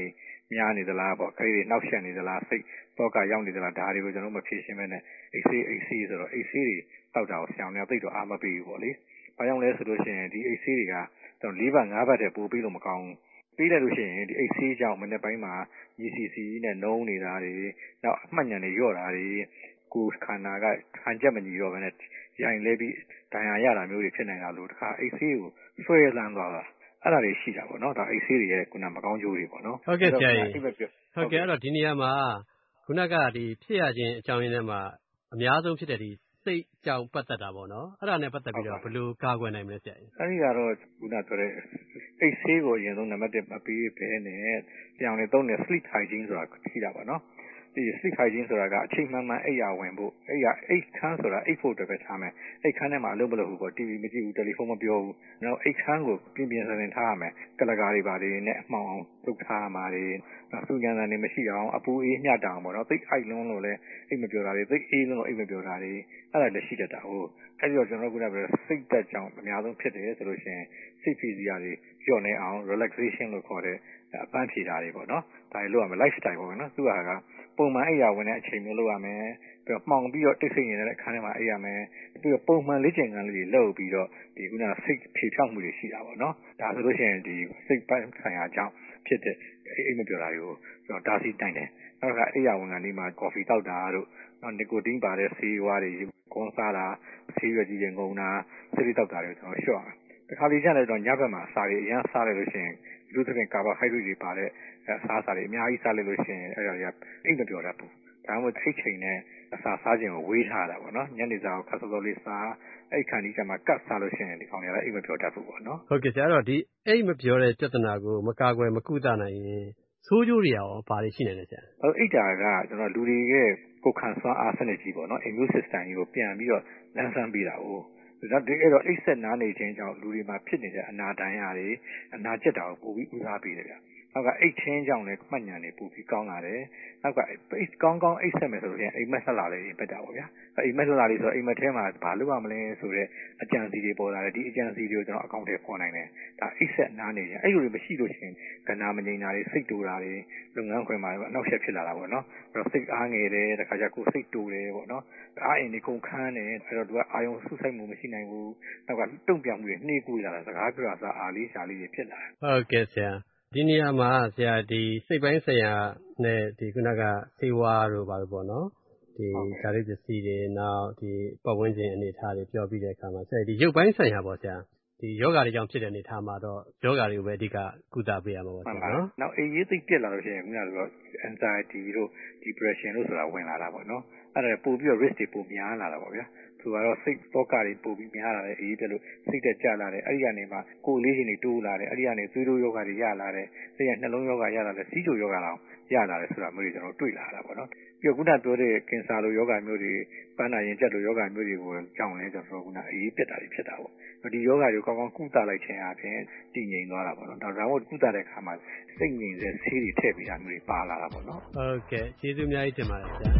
များနေသလားပေါ့ကလေးတွေနှောက်ယှက်နေသလားစိတ်သောကရောက်နေသလားဒါတွေကိုကျွန်တော်မဖြေရှင်းမဲနဲ့အိတ်ဆေးဆိုတော့အိတ်ဆေးတွေတောက်တာကိုဆရာများသိတော့အားမပေးဘူးပေါ့လေ။ဘာကြောင့်လဲဆိုလို့ရှိရင်ဒီအိတ်ဆေးတွေကကျွန်တော်၄ဘတ်၅ဘတ်တည်းပို့ပြီးလို့မကောင်းဘူး။ပြီးလိုက်လို့ရှိရင်ဒီအိတ်ဆေးကြောင့်မနေ့ပိုင်းမှာ GCC နဲ့နှုံးနေတာတွေနောက်အမှတ်ဉာဏ်တွေလျော့တာတွေကိုခန္ဓာကခံချက်မညီတော့ဘဲနဲ့ရိုင်လဲပြီးဒဏ်ရာရတာမျိုးတွေဖြစ်နေတာလို့တခါအိတ်ဆေးကိုဆွဲလန်းသွားတာအဲ့ဒါတွေရှိတာပေါ့နော်ဒါအိတ်ဆေးတွေရဲ့ခုနမကောင်းကျိုးတွေပေါ့နော်ဟုတ်ကဲ့ဆရာကြီးဟုတ်ကဲ့အဲ့တော့ဒီနေရာမှာခုနကဒီဖြစ်ရခြင်းအကြောင်းရင်းထဲမှာအများဆုံးဖြစ်တဲ့ဒီစိတ်ကြောင့်ပတ်သက်တာပေါ့နော်အဲ့ဒါနဲ့ပတ်သက်ပြီးတော့ဘယ်လိုကာကွယ်နိုင်မလဲဆရာကြီးအဲ့ဒီကတော့ခုနပြောတဲ့အိတ်ဆေးကိုအရင်ဆုံးနံပါတ်1မပေးဘဲနဲ့ပြောင်းနေသုံးတဲ့ sleep hygiene ဆိုတာရှိတာပေါ့နော်ဒီ sleep hygiene ဆိုတာကအချိန်မှန်မှန်အိပ်ရာဝင်ဖို့အိတ်ခမ်းဆိုတာအိတ်ဖို့အတွက်ပဲထားမယ်အိတ်ခမ်းထဲမှာအလုပ်မလုပ်ဘူးပေါ့ TV မကြည့်ဘူးတယ်လီဖုန်းမပြောဘူးနောက်အိတ်ခမ်းကိုပြင်းပြင်းစင်စင်ထားရမယ်ကလကားတွေပါတွေနဲ့အမှောင်အောင်လုပ်ထားရမှာတွေစူညံတန်တွေမရှိအောင်အပူအေးမျှတအောင်ပေါ့နော်သိအိုက်လုံးလို့လည်းအိတ်မပြောတာတွေသိအေးလုံးလို့အိတ်မပြောတာတွေအဲ့ဒါလည်းရှိတတ်တာဟုတ်အဲ့ဒီတော့ကျွန်တော်ကပြောစိတ်သက်ကြောင့်အများဆုံးဖြစ်တယ်ဆိုလို့ရှိရင်စိတ်ဖိစီးရာတွေညှော့နေအောင် relaxation လို့ခေါ်တဲ့အပန်းဖြေတာတွေပေါ့နော်ဒါတွေလုပ်ရမယ် lifestyle ပေါ့နော်သူကပုံမှန်အိပ်ရာဝင်တဲ့အချိန်မျိုးလုပ်ရမယ်ပြီးတော့မှောင်ပြီးတော့တိတ်ဆိတ်နေတဲ့အခန်းထဲမှာအိပ်ရမယ်ပြီးတော့ပုံမှန်လေ့ကျင့်ခန်းလေးတွေလုပ်ပြီးတော့ဒီခုနစိတ်ဖြေဖြောက်မှုတွေရှိတာပေါ့နော်ဒါဆိုလို့ရှိရင်ဒီစိတ်ပိုင်းဆိုင်ရာအကြောင်းဖြစ်တဲ့အိမ်မပြောတာတွေကိုကျွန်တော်တားဆီးနိုင်တယ်နောက်ကအိပ်ရာဝင်ကနေမှကော်ဖီတောက်တာတို့နောက်နီကိုတင်းပါတဲ့ဆေးဝါးတွေကွန်စားတာဆေးရွက်ကြီးတွေငုံတာဆေးတောက်တာတွေကျွန်တော်လျှော့အောင်တခါလေကျရင်တော့ညဘက်မှာစားရအရင်စားရလို့ရှိရင်လူသဖြင့်ကာဗိုဟိုက်ဒရိတ်တွေပါတဲ့စားတွေအများကြီးစားလိုက်လို့ရှိရင်အဲ့ဒါတွေကအိတ်မပြောတတ်ဘူးဒါမှမဟုတ်ထိတ်ချိန်နဲ့အစာစားခြင်းကိုဝေးထားတာပေါ့နော်ညနေစာကိုခါစောစောလေးစားအဲ့ခါကြီးကျမှကတ်စားလို့ရှိရင်ဒီကောင်တွေကအိတ်မပြောတတ်ဘူးပေါ့နော်ဟုတ်ကဲ့ဆရာတော့ဒီအိတ်မပြောတဲ့ပြဿနာကိုမကာကွယ်မကုသနိုင်ရင်ဆိုးကျိုးတွေရောဘာတွေရှိနေလဲဆရာအိတ်တာကကျွန်တော်လူတွေရဲ့ကိုယ်ခံစွမ်းအားစနစ်ကြီးပေါ့နော် immune system ကြီးကိုပြန်ပြီးတော့လန်းဆန်းပေးတာ哦ဒါတကယ်တော့အိတ်ဆက်နားနေခြင်းကြောင့်လူတွေမှာဖြစ်နေတဲ့အနာတန်ရတွေအနာကျက်တာကိုပိုပြီးဦးစားပေးတယ်ဗျနောက်ကအိတ်ချင်းကြောင့်လည်းမှတ်ဉာဏ်တွေပိုပြီးကောင်းလာတယ်နောက်ကအိတ်ကောင်းအိတ်ဆက်မယ်ဆိုလို့ရှိရင်အိမ်မက်ဆက်လာလေပြတ်တာပေါ့ဗျာအိမ်မက်ဆက်လာလေဆိုတော့အိမ်မက်ထဲမှာဘာလုပ်ရမလဲဆိုတော့အကြံစီတွေပေါ်လာတယ်ဒီအကြံစီတွေကိုကျွန်တော်အကောင့်ထဲပေါ်နိုင်တယ်ဒါအိတ်ဆက်နားနေရင်အဲ့လိုတွေမရှိလို့ရှိရင်ကဏ္ဍမငြိမ်တာတွေစိတ်တူတာတွေလုပ်ငန်းခွင်မှာအနောက်ရှက်ဖြစ်လာတာပေါ့နော်အဲ့တော့စိတ်အားငယ်တယ်တခါကျကိုယ်စိတ်တူတယ်ပေါ့နော်အားအင်းတွေကုန်ခန်းတယ်အဲ့တော့သူကအာယုံဆုဆိုင်မှုမရှိနိုင်ဘူးနောက်ကတုံ့ပြန်မှုတွေနှေးကူးလာတာစကားပြောတာအားလေးရှားလေးတွေဖြစ်လာတယ်ဟုတ်ကဲ့ဆရာဒီနေရာမှာဆရာဒီစိတ်ပိုင်းဆိုင်ရာနဲ့ဒီခုနကဆေးဝါးတို့ပါပဲပေါ့နော်ဒီဓာတ်ပစ္စည်းတွေနောက်ဒီပတ်ဝန်းကျင်အနေအထားတွေပြောပြီးတဲ့အခါမှာဆရာဒီရုပ်ပိုင်းဆိုင်ရာပေါ့ဆရာဒီယောဂါတွေကြောင့်ဖြစ်တဲ့အနေအထားမှာတော့ယောဂါတွေကိုပဲအဓိကကုသပေးရမှာပေါ့ဆရာနော်နောက်အေးရေးသိပြက်လာလို့ရှိရင်ခုနကဆို anxiety တို့ depression တို့ဆိုတာဝင်လာတာပေါ့နော်အဲ့ဒါပို့ပြီးတော့ risk တွေပိုများလာတာပေါ့ဗျာသူကတော့စိတ်သောကတွေပို့ပြီးများလာတယ်အေးပြက်လို့စိတ်တက်ကြလာတယ်အဲ့ဒီကနေမှကိုယ်လေးရှင်တွေတိုးလာတယ်အဲ့ဒီကနေသွေးတိုးယောဂါတွေရလာတယ်စိတ်ရနှလုံးယောဂါရလာတယ်စီးချိုယောဂါတော့ရလာတယ်ဆိုတာမျိုးတွေကျွန်တော်တွေ့လာတာပေါ့နော်ပြီးတော့ခုနပြောတဲ့ကင်ဆာလိုယောဂါမျိုးတွေပန်းနာရင်ကျက်လိုယောဂါမျိုးတွေကိုကြောင်းလဲကျွန်တော်ခုနအေးပြက်တာတွေဖြစ်တာပေါ့ဒီယောဂါတွေကောင်းကောင်းကုသလိုက်ခြင်းအပြင်တည်ငြိမ်သွားတာပေါ့နော်ဒါကြောင့်ကုသတဲ့အခါမှာစိတ်ငြိမ်တဲ့ဆေးတွေထည့်ပေးတာမျိုးတွေပါလာတာပေါ့နော်ဟုတ်ကဲ့ကျေးဇူးအများကြီးတင်ပါတယ်ဆရာ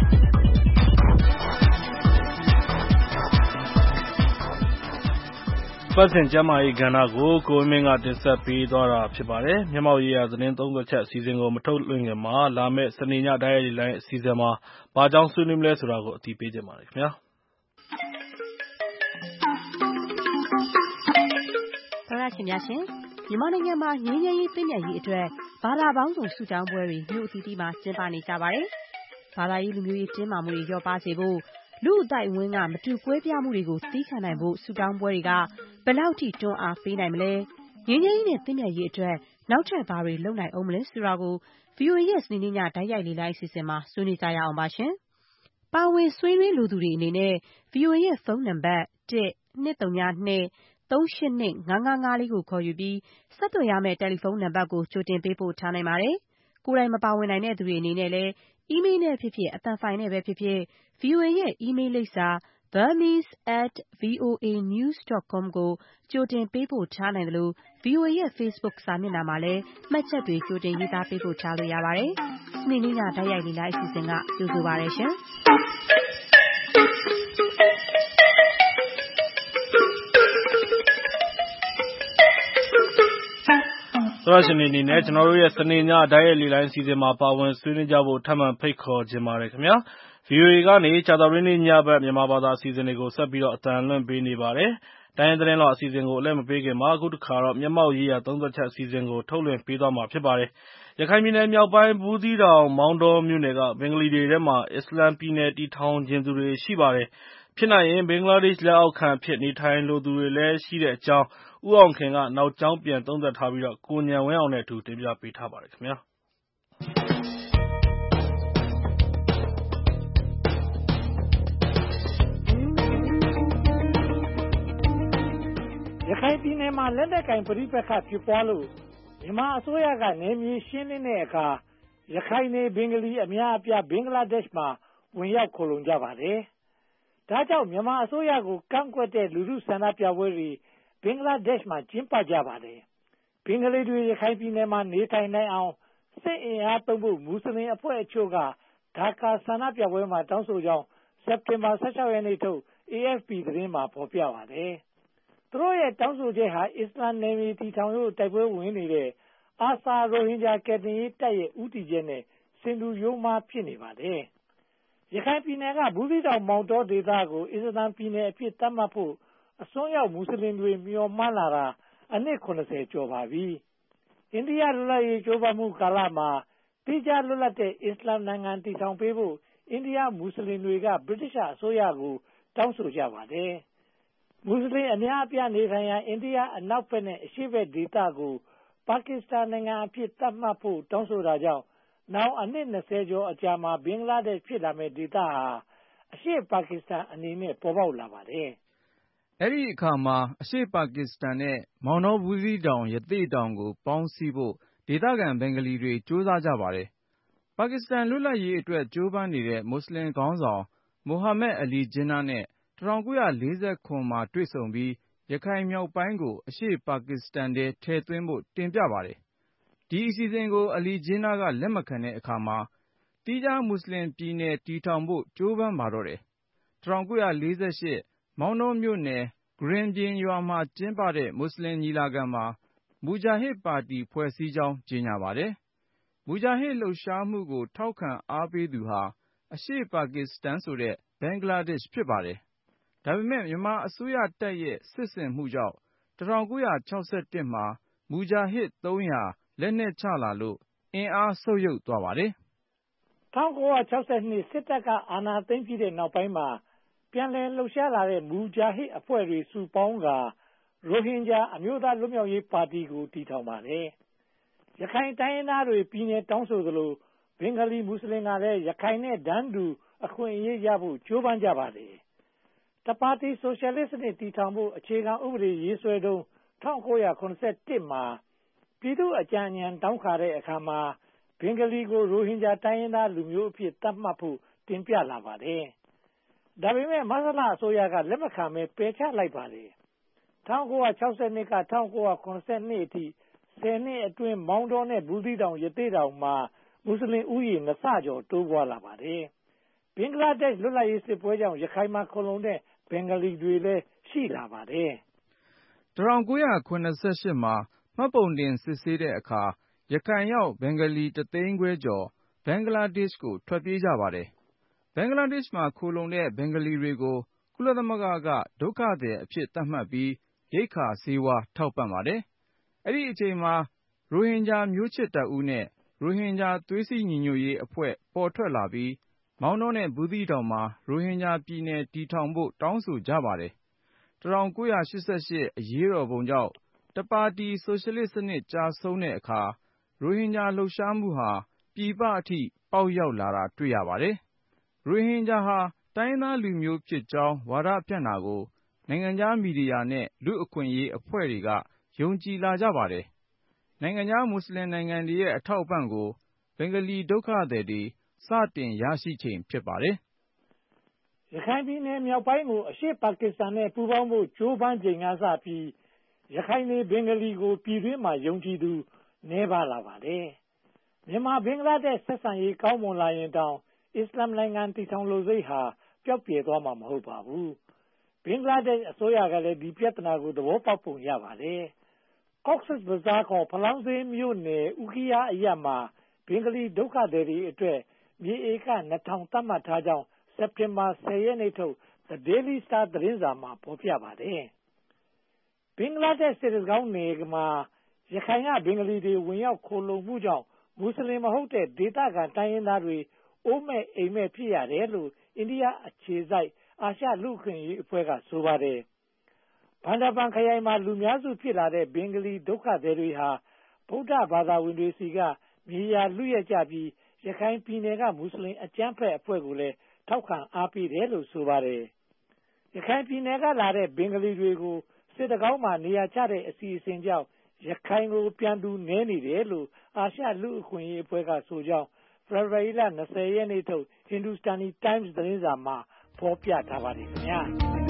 ပတ်စင်ကျမ်းမာရေးကဏ္ဍကိုကိုဝင်းမင်းကတင်ဆက်ပေးသွားတာဖြစ်ပါတယ်။မျက်မှောက်ရေးရာသတင်းသုံးသပ်ချက်အစီအစဉ်ကိုမထုတ်လွှင့်ခင်မှာလာမယ့်စနေညတိုင်းရီလိုင်းအစီအစဉ်မှာဘာကြောင့်ဆွေးနွေးမလဲဆိုတာကိုအသိပေးချင်ပါတယ်ခင်ဗျာ။သောရရှင်များရှင်မြန်မာနိုင်ငံမှာငြိမ်းချမ်းရေးသင့်မြတ်ရေးအတွက်ဘာသာပေါင်းစုံစုတောင်းပွဲတွေမြို့အသီးသီးမှာကျင်းပနေကြပါတယ်။ဘာသာရေးလူမျိုးရေးတင်းမာမှုတွေလျော့ပါစေဖို့လူအသိုက်ဝန်းကမတူကွဲပြားမှုတွေကိုသီးခံနိုင်ဖို့စုတောင်းပွဲတွေကဘယ်လောက်ထိတွန်းအားပေးနိုင်မလဲငြိမ်းချမ်းရေးနဲ့သင့်မြတ်ရေးအတွက်နောက်ထပ်ဘာတွေလုပ်နိုင်အောင်မလဲဆိုတာကို VOA ရဲ့စနေနေ့ညတိုက်ရိုက်လေ့လာအစီအစဉ်မှာဆွေးနွေးကြရအောင်ပါရှင်။ပါဝင်ဆွေးနွေးလိုသူတွေအနေနဲ့ VOA ရဲ့ဖုန်းနံပါတ် 1-202-382-555 ကိုခေါ်ယူပြီးဆက်သွယ်ရမယ့်တယ်လီဖုန်းနံပါတ်ကိုကြိုတင်ပေးပို့ထားနိုင်ပါတယ်။ကိုယ်တိုင်မပါဝင်နိုင်တဲ့သူတွေအနေနဲ့လည်းအီးမေးလ်နဲ့ဖြစ်ဖြစ်အသံဖိုင်နဲ့ပဲဖြစ်ဖြစ် VOA ရဲ့အီးမေးလ်လိပ်စာ burmese@voanews.com ကိုကြိုတင်ပေးပို့ထားနိုင်သလို VOA ရဲ့ Facebook စာမျက်နှာမှာလည်းမှတ်ချက်တွေကြိုတင်ရေးသားပေးပို့ထားလို့ရပါတယ်။စနေနေ့ညတိုက်ရိုက်လေ့လာအစီအစဉ်ကကြိုဆိုပါရရှင်။သောရရှင်တွေအနေနဲ့ကျွန်တော်တို့ရဲ့စနေညဓာတ်ရိုက်လေလိုင်းစီစဉ်မှာပါဝင်ဆွေးနွေးကြဖို့ထပ်မံဖိတ်ခေါ်ခြင်းပါတယ်ခင်ဗျာ VOA ကနေကြာသပတေးနေ့ညဘက်မြန်မာဘာသာအစီအစဉ်တွေကိုဆက်ပြီးတော့အသံလွှင့်ပေးနေပါတယ်တိုင်းရင်းသတင်းတော်အစီအစဉ်ကိုအလည်းမပေးခင်မှာအခုတစ်ခါတော့မျက်မှောက်ရေးရာသုံးသက်ချက်အစီအစဉ်ကိုထုတ်လွှင့်ပေးသွားမှာဖြစ်ပါတယ်ရခိုင်ပြည်နယ်မြောက်ပိုင်းဘူးသီးတောင်မောင်တော်မြို့နယ်ကဘင်္ဂလီတွေထဲမှာအစ္စလမ်ပြည်နယ်တည်ထောင်ခြင်းသူတွေရှိပါတယ်ဖြစ်နိုင်ရင်ဘင်္ဂလားဒေ့ရှ်လက်အောက်ခံဖြစ်နေထိုင်လိုသူတွေလည်းရှိတဲ့အကြောင်းဦးအောင်ခင်ကနောက်ကျောင်းပြန်သုံးသပ်ထားပြီးတော့ကိုဉာဏ်ဝင်းအောင်နဲ့အတူတင်ပြပေးထားပါတယ်ခင်ဗျာရခိုင်ပြည်နယ်မှာလက်နက်ကင်ပဋိပက္ခဖြစ်ပွားလို့မြန်မာအစိုးရကနယ်မြေရှင်းလင်းတဲ့အခါရခိုင်နေဘင်္ဂလီအများအပြားဘင်္ဂလားဒေ့ရှ်မှာဝင်ရောက်ခိုလုံကြပါတယ်။ဒါကြောင့်မြန်မာအစိုးရကိုကန့်ကွက်တဲ့လူထုဆန္ဒပြပွဲတွေဘင်္ဂလားဒေ့ရှ်မှာကျင်းပကြပါတယ်။ဘင်္ဂလီတွေရခိုင်ပြည်နယ်မှာနေထိုင်နိုင်အောင်စစ်အင်အားသုံးဖို့မွတ်စလင်အဖွဲ့အချို့ကဒါကာဆန္ဒပြပွဲမှာတောင်းဆိုကြောင်းစက်တင်ဘာ16ရက်နေ့ထုတ် AFP သတင်းမှာဖော်ပြပါတယ်။သူတို့ရဲ့တောင်းဆိုချက်ဟာအစ္စလာမ်နယ်မြေတည်ထောင်ရေးတိုက်ပွဲဝင်နေတဲ့အာဆာရိုဟင်ဂျာကယ်တင်ရေးတပ်ရဲ့ဦးတည်ချက်နဲ့စင်တူရိုးမားဖြစ်နေပါတယ်။ရခိုင်ပြည်နယ်ကဘူးသီးတောင်မောင်တောဒေသကိုအစ္စလာမ်ပြည်နယ်အဖြစ်သတ်မှတ်ဖို့အစွန်းရောက်မွတ်စလင်တွေမျှော်မှန်းလာတာအနှစ်80ကျော်ပါပြီ။အိန္ဒိယလွတ်လပ်ရေးကြိုးပမ်းမှုကာလမှာတိကျလွတ်လပ်တဲ့အစ္စလာမ်နိုင်ငံတည်ထောင်ပေးဖို့အိန္ဒိယမွတ်စလင်တွေကဗြိတိရှ်အစိုးရကိုတောင်းဆိုကြပါတယ်။မွတ်စလင်အများအပြားနေထိုင်ရာအိန္ဒိယအနောက်ဘက်နဲ့အရှေ့ဘက်ဒေသကိုပါကစ္စတန်နိုင်ငံအဖြစ်သတ်မှတ်ဖို့တောင်းဆိုတာကြောင့်နောက်အနှစ်20ကျော်အကြာမှာဘင်္ဂလားဒေ့ရှ်ဖြစ်လာမဲ့ဒေသဟာအရှေ့ပါကစ္စတန်အနေနဲ့ပေါ်ပေါက်လာပါတယ်။အဲဒီအခါမှာအရှေ့ပါကစ္စတန်နဲ့မောင်တော်ဘူးသီးတောင်ရသေ့တောင်ကိုပေါင်းစည်းဖို့ဒေသခံဘင်္ဂလီတွေကြိုးစားကြပါတယ်။ပါကစ္စတန်လွတ်လပ်ရေးအတွက်ကြိုးပမ်းနေတဲ့မွတ်စလင်ခေါင်းဆောင်မိုဟာမက်အလီဂျင်းနားနဲ့1949မှာတွေ့ဆုံပြီးရခိုင်မြောက်ပိုင်းကိုအရှေ့ပါကစ္စတန်ထဲထည့်သွင်းဖို့တင်ပြပါတယ်။ဒီအစီအစဉ်ကိုအလီဂျင်းနားကလက်မခံတဲ့အခါမှာတိကျမွတ်စလင်ပြည်နယ်တည်ထောင်ဖို့ကြိုးပမ်းပါတော့တယ်။1948မောင်တော်မြို့နယ်ဂရင်ပြင်ရွာမှာကျင်းပတဲ့မွတ်စလင်ညီလာခံမှာမူဂျာဟစ်ပါတီဖွဲ့စည်းကြောင်းကြေညာပါတယ်။မူဂျာဟစ်လှုပ်ရှားမှုကိုထောက်ခံအားပေးသူဟာအရှေ့ပါကစ္စတန်ဆိုတဲ့ဘင်္ဂလားဒေ့ရှ်ဖြစ်ပါတယ်။ဒါပေမဲ့မြန်မာအစိုးရတပ်ရဲ့စစ်ဆင်မှုကြောင့်1961မှာမူဂျာဟစ်300လက်နက်ချလာလို့အင်အားဆုတ်ယုတ်သွားပါတယ်။1962စစ်တပ်ကအာဏာသိမ်းပြီးတဲ့နောက်ပိုင်းမှာပြန်လည်လှုပ်ရှားလာတဲ့မူဂျာဟစ်အဖွဲ့တွေစုပေါင်းကရိုဟင်ဂျာအမျိုးသားလွတ်မြောက်ရေးပါတီကိုတည်ထောင်ပါတယ်။ရခိုင်တိုင်းရင်းသားတွေပြည်နယ်တောင်းဆိုသလိုဘင်္ဂလီမွတ်စလင်ကလည်းရခိုင်နဲ့တန်းတူအခွင့်အရေးရဖို့ကြိုးပမ်းကြပါတယ်။တပါတီဆိုရှယ်လစ်စနစ်တည်ထောင်ဖို့အခြေခံဥပဒေရေးဆွဲတုန်း1981မှာပြည်သူ့အကြံဉာဏ်တောင်းခါတဲ့အခါမှာဘင်္ဂလီကိုရိုဟင်ဂျာတိုင်းရင်းသားလူမျိုးအဖြစ်သတ်မှတ်ဖို့တင်ပြလာပါတယ်။ဒါပေမဲ့မဆလအစိုးရကလက်မခံဘဲပယ်ချလိုက်ပါတယ်။1962က1982အထိ10နှစ်အတွင်းမောင်တော်နဲ့ဘူးသီးတောင်ရသေ့တောင်မှာမွတ်စလင်ဦးရေ2ဆကျော်တိုးပွားလာပါတယ်။ဘင်္ဂလားဒေ့ရှ်လွတ်လပ်ရေးစစ်ပွဲကြောင့်ရခိုင်မှာခိုလုံတဲ့ဘင်္ဂလီတွေလည်းရှိလာပါတယ်။1988မှာမှတ်ပုံတင်စစ်ဆေးတဲ့အခါရခိုင်ရောက်ဘင်္ဂလီ1သိန်းခွဲကျော်ဘင်္ဂလားဒေ့ရှ်ကိုထွက်ပြေးကြပါတယ်။ဘင်္ဂလားဒေ့ရှ်မှာခိုလုံတဲ့ဘင်္ဂလီတွေကိုကုလသမဂ္ဂကဒုက္ခသည်အဖြစ်သတ်မှတ်ပြီးရိက္ခာဆေးဝါးထောက်ပံ့ပါတယ်။အဲဒီအချိန်မှာရိုဟင်ဂျာမျိုးချစ်တပ်ဦးနဲ့ရိုဟင်ဂျာသွေးစည်းညီညွတ်ရေးအဖွဲ့ပေါ်ထွက်လာပြီးမောင်တောနဲ့ဘူးသီးတောင်မှာရိုဟင်ဂျာပြည်နယ်တည်ထောင်ဖို့တောင်းဆိုကြပါတယ်။1988အရေးတော်ပုံကြောင့်တပါတီဆိုရှယ်လစ်စနစ်ကျဆုံးတဲ့အခါရိုဟင်ဂျာလှုပ်ရှားမှုဟာပြည်ပအထိပေါက်ရောက်လာတာတွေ့ရပါတယ်။ရိုဟင်ဂျာဟာတိုင်းသားလူမျိုးဖြစ်ကြောင်းဝါဒဖြန့်တာကိုနိုင်ငံခြားမီဒီယာနဲ့လူ့အခွင့်အရေးအဖွဲ့တွေကယုံကြည်လာကြပါတယ်။နိုင်ငံခြားမွတ်စလင်နိုင်ငံတွေရဲ့အထောက်အပံ့ကိုဘင်္ဂလီဒုက္ခသည်တွေစတင်ရရှိချိန်ဖြစ်ပါတယ်။ရခိုင်ပြည်နယ်မြောက်ပိုင်းကိုအရှေ့ပါကစ္စတန်နဲ့ပူးပေါင်းဖို့ကြိုးပမ်းချိန်ကစပြီးရခိုင်နေဘင်္ဂလီကိုပြည်တွင်းမှာယုံကြည်သူနည်းပါးလာပါတယ်။မြန်မာဘင်္ဂလားဒေ့ရှ်ဆက်ဆံရေးကောင်းမွန်လာရင်တောင်အစ္စလာမ်နိုင်ငံတည်ထောင်လိုစိတ်ဟာပျောက်ပြယ်သွားမှာမဟုတ်ပါဘူး။ဘင်္ဂလားဒေ့ရှ်အစိုးရကလည်းဒီပြဿနာကိုသဘောပေါက်ပုံရပါတယ်။ Cox's Bazar ခေါ်ဖလောင်းဈေးမြို့နယ်ဥခိယအရပ်မှာဘင်္ဂလီဒုက္ခသည်တွေအတွက်မြေဧက 2000 သတ်မှတ်ထားကြောင်းစက်တင်ဘာ 10 ရက်နေ့ထုတ် The Daily Star သတင်းစာမှာဖော်ပြပါတယ်။ဘင်္ဂလားဒေ့ရှ်စစ်တကောင်းနယ်မှာရခိုင်ကဘင်္ဂလီတွေဝင်ရောက်ခိုလှုံမှုကြောင့်မွတ်စလင်မဟုတ်တဲ့ဒေသခံတိုင်းရင်းသားတွေအိုးမဲ့အိမ်မဲ့ဖြစ်ရတယ်လို့အိန္ဒိယအခြေစိုက်အာရှလူ့အခွင့်အရေးအဖွဲ့ကဆိုပါတယ်။ဘန္ဒာပန်ခရိုင်မှာလူများစုဖြစ်လာတဲ့ဘင်္ဂလီဒုက္ခသည်တွေဟာဗုဒ္ဓဘာသာဝင်တွေစီကမြေယာလူရကြပြီးရခိုင်ပြည်နယ်ကမွတ်စလင်အကြမ်းဖက်အဖွဲ့ကိုလည်းထောက်ခံအားပေးတယ်လို့ဆိုပါတယ်။ရခိုင်ပြည်နယ်ကလာတဲ့ဘင်္ဂလီတွေကိုစစ်တကောင်းမှာနေရာချတဲ့အစီအစဉ်ကြောင့်ရခိုင်ကိုပြန်သူနည်းနေတယ်လို့အာရှလူ့အခွင့်အရေးအဖွဲ့ကဆိုကြောင်းဖေဖော်ဝါရီလ 20 ရက်နေ့ထုတ် Hindustani Times သတင်းစာမှာဖော်ပြထားပါတယ်ခင်ဗျာ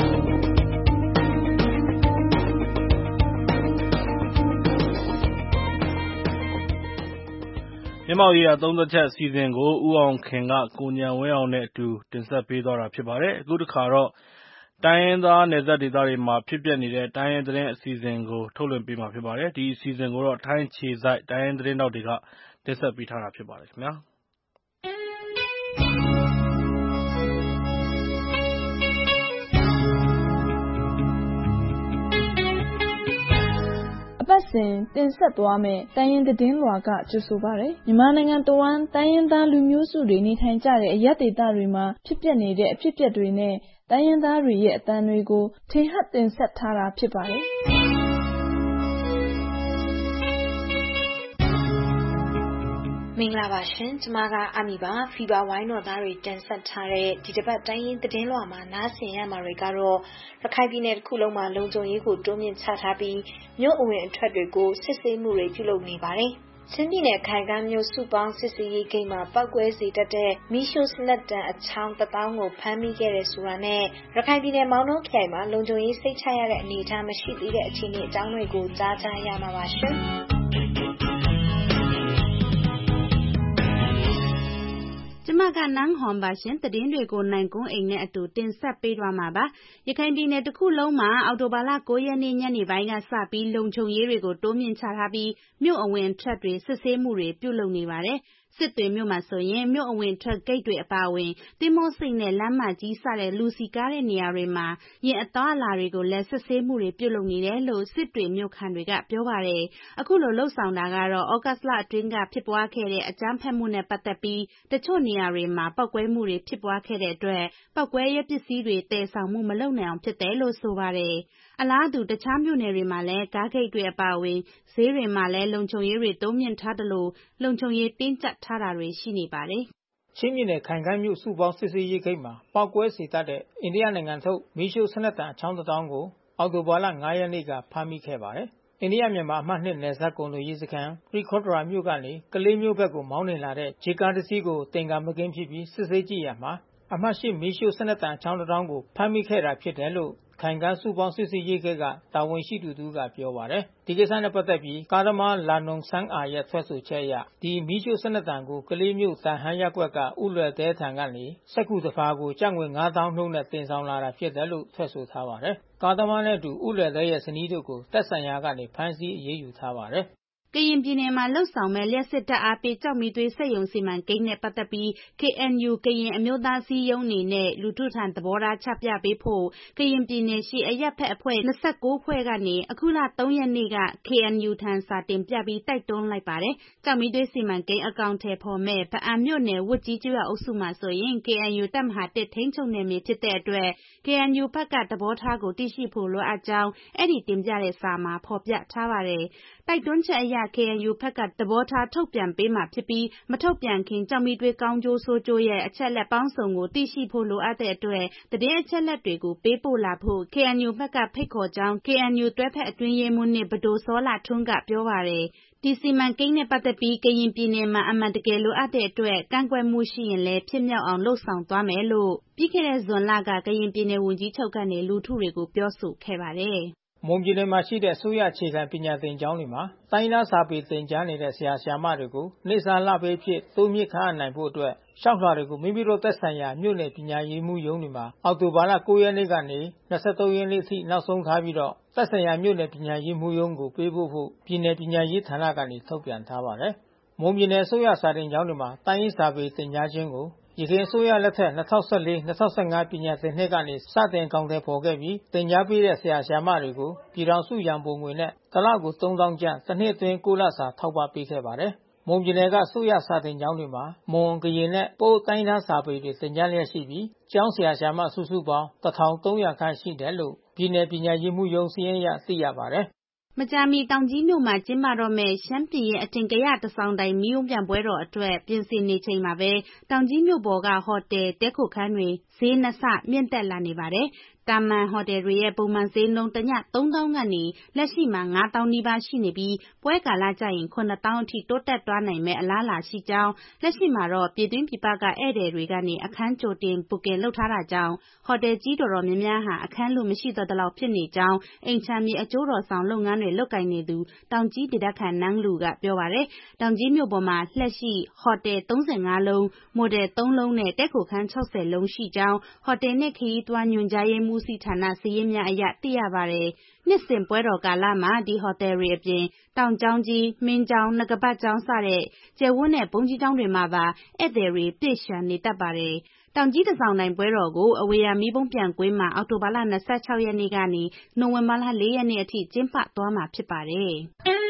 မြန်မာရေးသုံးသက်ချက်အစီအစဉ်ကိုဦးအောင်ခင်ကကိုဉာဏ်ဝင်းအောင်နဲ့အတူတင်ဆက်ပေးသွားတာဖြစ်ပါတယ်အခုတစ်ခါတော့တိုင်းရင်းသားနယ်စပ်ဒေသတွေမှာဖြစ်ပျက်နေတဲ့တိုင်းရင်းသတင်းအစီအစဉ်ကိုထုတ်လွှင့်ပေးမှာဖြစ်ပါတယ်ဒီအစီအစဉ်ကိုတော့ထိုင်းခြေစိုက်တိုင်းရင်းသတင်းတောက်တွေကတင်ဆက်ပေးထားတာဖြစ်ပါတယ်ခင်ဗျာပတ်စဉ်တင်ဆက်သွားမယ်တိုင်းရင်းသတင်းလွှာကကြိုဆိုပါရယ်မြန်မာနိုင်ငံတဝန်းတိုင်းရင်းသားလူမျိုးစုတွေနေထိုင်ကြတဲ့အရပ်ဒေသတွေမှာဖြစ်ပျက်နေတဲ့အဖြစ်အပျက်တွေနဲ့တိုင်းရင်းသားတွေရဲ့အသံတွေကိုထင်ဟပ်တင်ဆက်ထားတာဖြစ်ပါတယ်မင်္ဂလာပါရှင်ကျမကအမီပါဖီဘာဝိုင်းတော်သားတွေတင်ဆက်ထားတဲ့ဒီတစ်ပတ်တိုင်းရင်းသတင်းလွှာမှာနားဆင်ရမှာတွေကတော့ရခိုင်ပြည်နယ်တစ်ခုလုံးမှာလုံခြုံရေးကိုတိုးမြင့်ချထားပြီးမြို့အဝင်အထွက်တွေကိုစစ်ဆေးမှုတွေပြုလုပ်နေပါတယ်ချင်းပြည်နယ်ခိုင်ကမ်းမြို့စုပေါင်းစစ်ဆေးရေးဂိတ်မှာပောက်ကွဲစေတတ်တဲ့မီးရှို့စနက်တန်အချောင်း1000ကိုဖမ်းမိခဲ့တဲ့ဆိုတာနဲ့ရခိုင်ပြည်နယ်မောင်နှုတ်ခရိုင်မှာလုံခြုံရေးစိတ်ချရတဲ့အနေအထားမရှိသေးတဲ့အခြေအနေအကြောင်းတွေကိုကြားကြရမှာပါရှင်ကျမကနန်းဟွန်ပါရှင်သတင်းတွေကိုနိုင်ကုန်းအိမ်နဲ့အတူတင်ဆက်ပေးသွားမှာပါရခိုင်ပြည်နယ်တစ်ခုလုံးမှာအော်တိုဘာလ9ရက်နေ့ညနေပိုင်းကစပြီးလုံခြုံရေးတွေကိုတိုးမြင့်ချထားပြီးမြို့အဝင်ထွက်တွေစစ်ဆေးမှုတွေပြုလုပ်နေပါတယ်စစ်တွေမြို့မှာဆိုရင်မြို့အဝင်ထွက်ဂိတ်တွေအပါအဝင်တင်မောစိတ်နဲ့လမ်းမကြီးစတဲ့လူစီကားတဲ့နေရာတွေမှာရင်အသွားအလာတွေကိုလည်းစစ်ဆေးမှုတွေပြုလုပ်နေတယ်လို့စစ်တွေမြို့ခံတွေကပြောပါတယ်အခုလိုလှုပ်ဆောင်တာကတော့ဩဂတ်လအတွင်းကဖြစ်ပွားခဲ့တဲ့အကြမ်းဖက်မှုနဲ့ပတ်သက်ပြီးတချို့နေရာတွေမှာပောက်ကွဲမှုတွေဖြစ်ပွားခဲ့တဲ့အတွက်ပောက်ကွဲရေးပစ္စည်းတွေတည်ဆောင်မှုမလုပ်နိုင်အောင်ဖြစ်တယ်လို့ဆိုပါတယ်အလားတူတခြားမြို့နယ်တွေမှာလည်းကားဂိတ်တွေအပါအဝင်ဈေးတွေမှာလည်းလုံခြုံရေးတွေတိုးမြင့်ထားတယ်လို့လုံခြုံရေးတင်းကျပ်ထားတာတွေရှိနေပါတယ်။ချင်းပြည်နယ်ခိုင်ကမ်းမြို့စုပေါင်းစစ်ဆေးရေးဂိတ်မှာပောက်ကွဲစေတတ်တဲ့အိန္ဒိယနိုင်ငံထုတ်မီးရှို့စနက်တန်အချောင်း1000ကိုအောက်တိုဘာလ9ရက်နေ့ကဖမ်းမိခဲ့ပါတယ်။အိန္ဒိယမြန်မာအမှတ်2နယ်စပ်ကုန်သွယ်ရေးစခန်းရိခေါဒရာမြို့ကနေကလေးမြို့ဘက်ကိုမောင်းနှင်လာတဲ့ဂျေကားတစ်စီးကိုတင်ကာမကင်းဖြစ်ပြီးစစ်ဆေးကြည့်ရမှာအမှတ်8မီးရှို့စနက်တန်အချောင်း1000ကိုဖမ်းမိခဲ့တာဖြစ်တယ်လို့ခိုင်ကမ်းစုပေါင်းစစ်ဆေးရေးဂိတ်ကတာဝန်ရှိသူတို့ကပြောပါတယ်။ဒီကိစ္စနဲ့ပတ်သက်ပြီးကားသမားလာနုံဆန်းအာရဲ့ထွက်ဆိုချက်အရဒီမီးရှို့စနက်တန်ကိုကလေးမျိုးတန်ဟန်းရက်ကွက်ကဥလွယ်တဲထံကနေစက္ကူတစ်ဖာကိုကျပ်ငွေ 9000 နှုန်းနဲ့တင်ဆောင်လာတာဖြစ်တယ်လို့ထွက်ဆိုထားပါတယ်။ကားသမားနဲ့အတူဥလွယ်တဲရဲ့ဇနီးတို့ကိုတပ်ဆိုင်ရာကနေဖမ်းဆီးအရေးယူထားပါတယ်။ကရင်ပြည်နယ်မှာလှုပ်ဆောင်မဲ့လျှက်စစ်တပ်အားပေးကြောက်မီသွေးစက်ရုံစီမံကိန်းနဲ့ပတ်သက်ပြီး KNU ကရင်အမျိုးသားစည်းရုံးနေနဲ့လူထုထံသဘောထားချပြပေးဖို့ကရင်ပြည်နယ်ရှိအရက်ဖက်အဖွဲ့29ဖွဲ့ကနေအခုလ3ရက်နေ့က KNU ထံစာတင်ပြပြီးတိုက်တွန်းလိုက်ပါတယ်။ကြောက်မီသွေးစီမံကိန်းအကောင့်ထဲပေါ်မဲ့ဗအံမြို့နယ်ဝတ်ကြီးကျွအုပ်စုမှာဆိုရင် KNU တပ်မဟာ1ထိန်းချုပ်နယ်မြေဖြစ်တဲ့အတွက် KNU ဘက်ကသဘောထားကိုသိရှိဖို့လိုအပ်ကြောင်းအဲ့ဒီတင်ပြတဲ့စာမှာဖော်ပြထားပါတယ်။တိုက်တွန်းချက်အရKNU ဘက်ကသဘောထားထုတ်ပြန်ပေးမှာဖြစ်ပြီးမထုတ်ပြန်ခင်ကြောက်မီသွေးကောင်းကျိုးဆိုးကျိုးရဲ့အချက်လက်ပေါင်းစုံကိုသိရှိဖို့လိုအပ်တဲ့အတွက်သတင်းအချက်လက်တွေကိုပေးပို့လာဖို့ KNU ဘက်ကဖိတ်ခေါ်ကြောင်း KNU တွဲဖက်အတွင်းရေးမှူးနှင့်ဗဒိုစောလာထွန်းကပြောပါတယ်ဒီစီမံကိန်းနဲ့ပတ်သက်ပြီးကရင်ပြည်နယ်မှာအမှန်တကယ်လိုအပ်တဲ့အတွက်ကန့်ကွက်မှုရှိရင်လည်းဖြစ်မြောက်အောင်လှုပ်ဆောင်သွားမယ်လို့ပြီးခဲ့တဲ့ဇွန်လကကရင်ပြည်နယ်ဝန်ကြီးချုပ်ကနေလူထုတွေကိုပြောဆိုခဲ့ပါတယ်။မွန်ပြည်နယ်မှာရှိတဲ့အစိုးရအခြေခံပညာသင်ကျောင်းတွေမှာတိုင်းသားစာပေသင်ကြားနေတဲ့ဆရာဆရာမတွေကိုနေ့စားလပေးအဖြစ်တိုးမြင့်ခန့်အပ်နိုင်ဖို့အတွက်ရှောက်လွှာတွေကိုမိမိတို့သက်ဆိုင်ရာမြို့နယ်ပညာရေးမှူးရုံးတွေမှာအောက်တိုဘာလ 9 ရက်နေ့ကနေ 23 ရက်နေ့အထိနောက်ဆုံးထားပြီးတော့သက်ဆိုင်ရာမြို့နယ်ပညာရေးမှူးရုံးကိုပေးပို့ဖို့ပြည်နယ်ပညာရေးဌာနကနေထုတ်ပြန်ထားပါတယ်။မွန်ပြည်နယ်အစိုးရစာသင်ကျောင်းတွေမှာတိုင်းရင်းစာပေသင်ကြားခြင်းကိုယခင်အစိုးရလက်ထက်2014-2015 ပညာသင်နှစ်ကနေစတင်ကောင်တယ်ဖော်ခဲ့ပြီးသင်ကြားပေးတဲ့ဆရာဆရာမတွေကိုပြည်ထောင်စုရန်ပုံငွေနဲ့တစ်လကို 3000 ကျပ်တစ်နှစ်အတွင်း9လစာထောက်ပံ့ပေးခဲ့ပါတယ်။မွန်ပြည်နယ်ကအစိုးရစာသင်ကျောင်းတွေမှာမွန်ကရင်နဲ့ပို့တိုင်းသားစာပေတွေသင်ကြားလျက်ရှိပြီးကျောင်းဆရာဆရာမစုစုပေါင်း1300ခန့်ရှိတယ်လို့ပြည်နယ်ပညာရေးမှူးရုံးစာရင်းအရသိရပါတယ်။မကြာမီတောင်ကြီးမြို့မှာကျင်းပတော့မယ့်ရှမ်းပြည်ရဲ့အထင်ကရတဆောင်တိုင်မီးယုံပြပွဲတော်အတွက်ပြင်ဆင်နေချိန်မှာပဲတောင်ကြီးမြို့ပေါ်ကဟိုတယ်တဲခိုခန်းတွေဈေးနှစ်ဆမြင့်တက်လာနေပါတယ်။တာမန်ဟိုတယ်တွေရဲ့ပုံမှန်ဈေးနှုန်းတစ်ည 3000 ကနေလက်ရှိမှာ 5000 နီးပါးရှိနေပြီးပွဲကာလကျရင် 9000 အထိတိုးတက်သွားနိုင်မဲ့အလားအလာရှိကြောင်းလက်ရှိမှာတော့ပြည်တွင်းပြည်ပကဧည့်သည်တွေကနေအခန်းကြိုတင် booking လုပ်ထားတာကြောင့်ဟိုတယ်ကြီးတော်တော်များများဟာအခန်းလူမရှိတော့တဲ့လောက်ဖြစ်နေကြောင်းအိမ်ချမ်းမြေအကျိုးတော်ဆောင်လုပ်ငန်းတွေလုပ်ကိုင်နေသူတောင်ကြီးဒေသခံနန်းလူကပြောပါတယ်။တောင်ကြီးမြို့ပေါ်မှာလက်ရှိဟိုတယ်35လုံးမိုတယ်3လုံးနဲ့တဲခိုခန်း60လုံးရှိကြောင်းဟိုတယ်နဲ့ခရီးသွားညွှန်ကြားရေးမှူးစီဌာနစည်းရင်းများအရသိရပါတယ်။နှစ်စဉ်ပွဲတော်ကာလမှာဒီဟိုတယ်တွေအပြင်တောင်ကျောင်းကြီးမင်းကျောင်းနဂပတ်ကျောင်းစတဲ့ကျယ်ဝန်းတဲ့ဘုန်းကြီးကျောင်းတွေမှာပါဧည့်သည်တွေပြည့်ရှံနေတတ်ပါတယ်။တောင်ကြီးတဆောင်တိုင်ပွဲတော်ကိုအဝေးရမီးပုံးပြန်ကွင်းမှာအောက်တိုဘာလ26ရက်နေ့ကနေနိုဝင်ဘာလ4ရက်နေ့အထိကျင်းပသွားမှာဖြစ်ပါတယ်။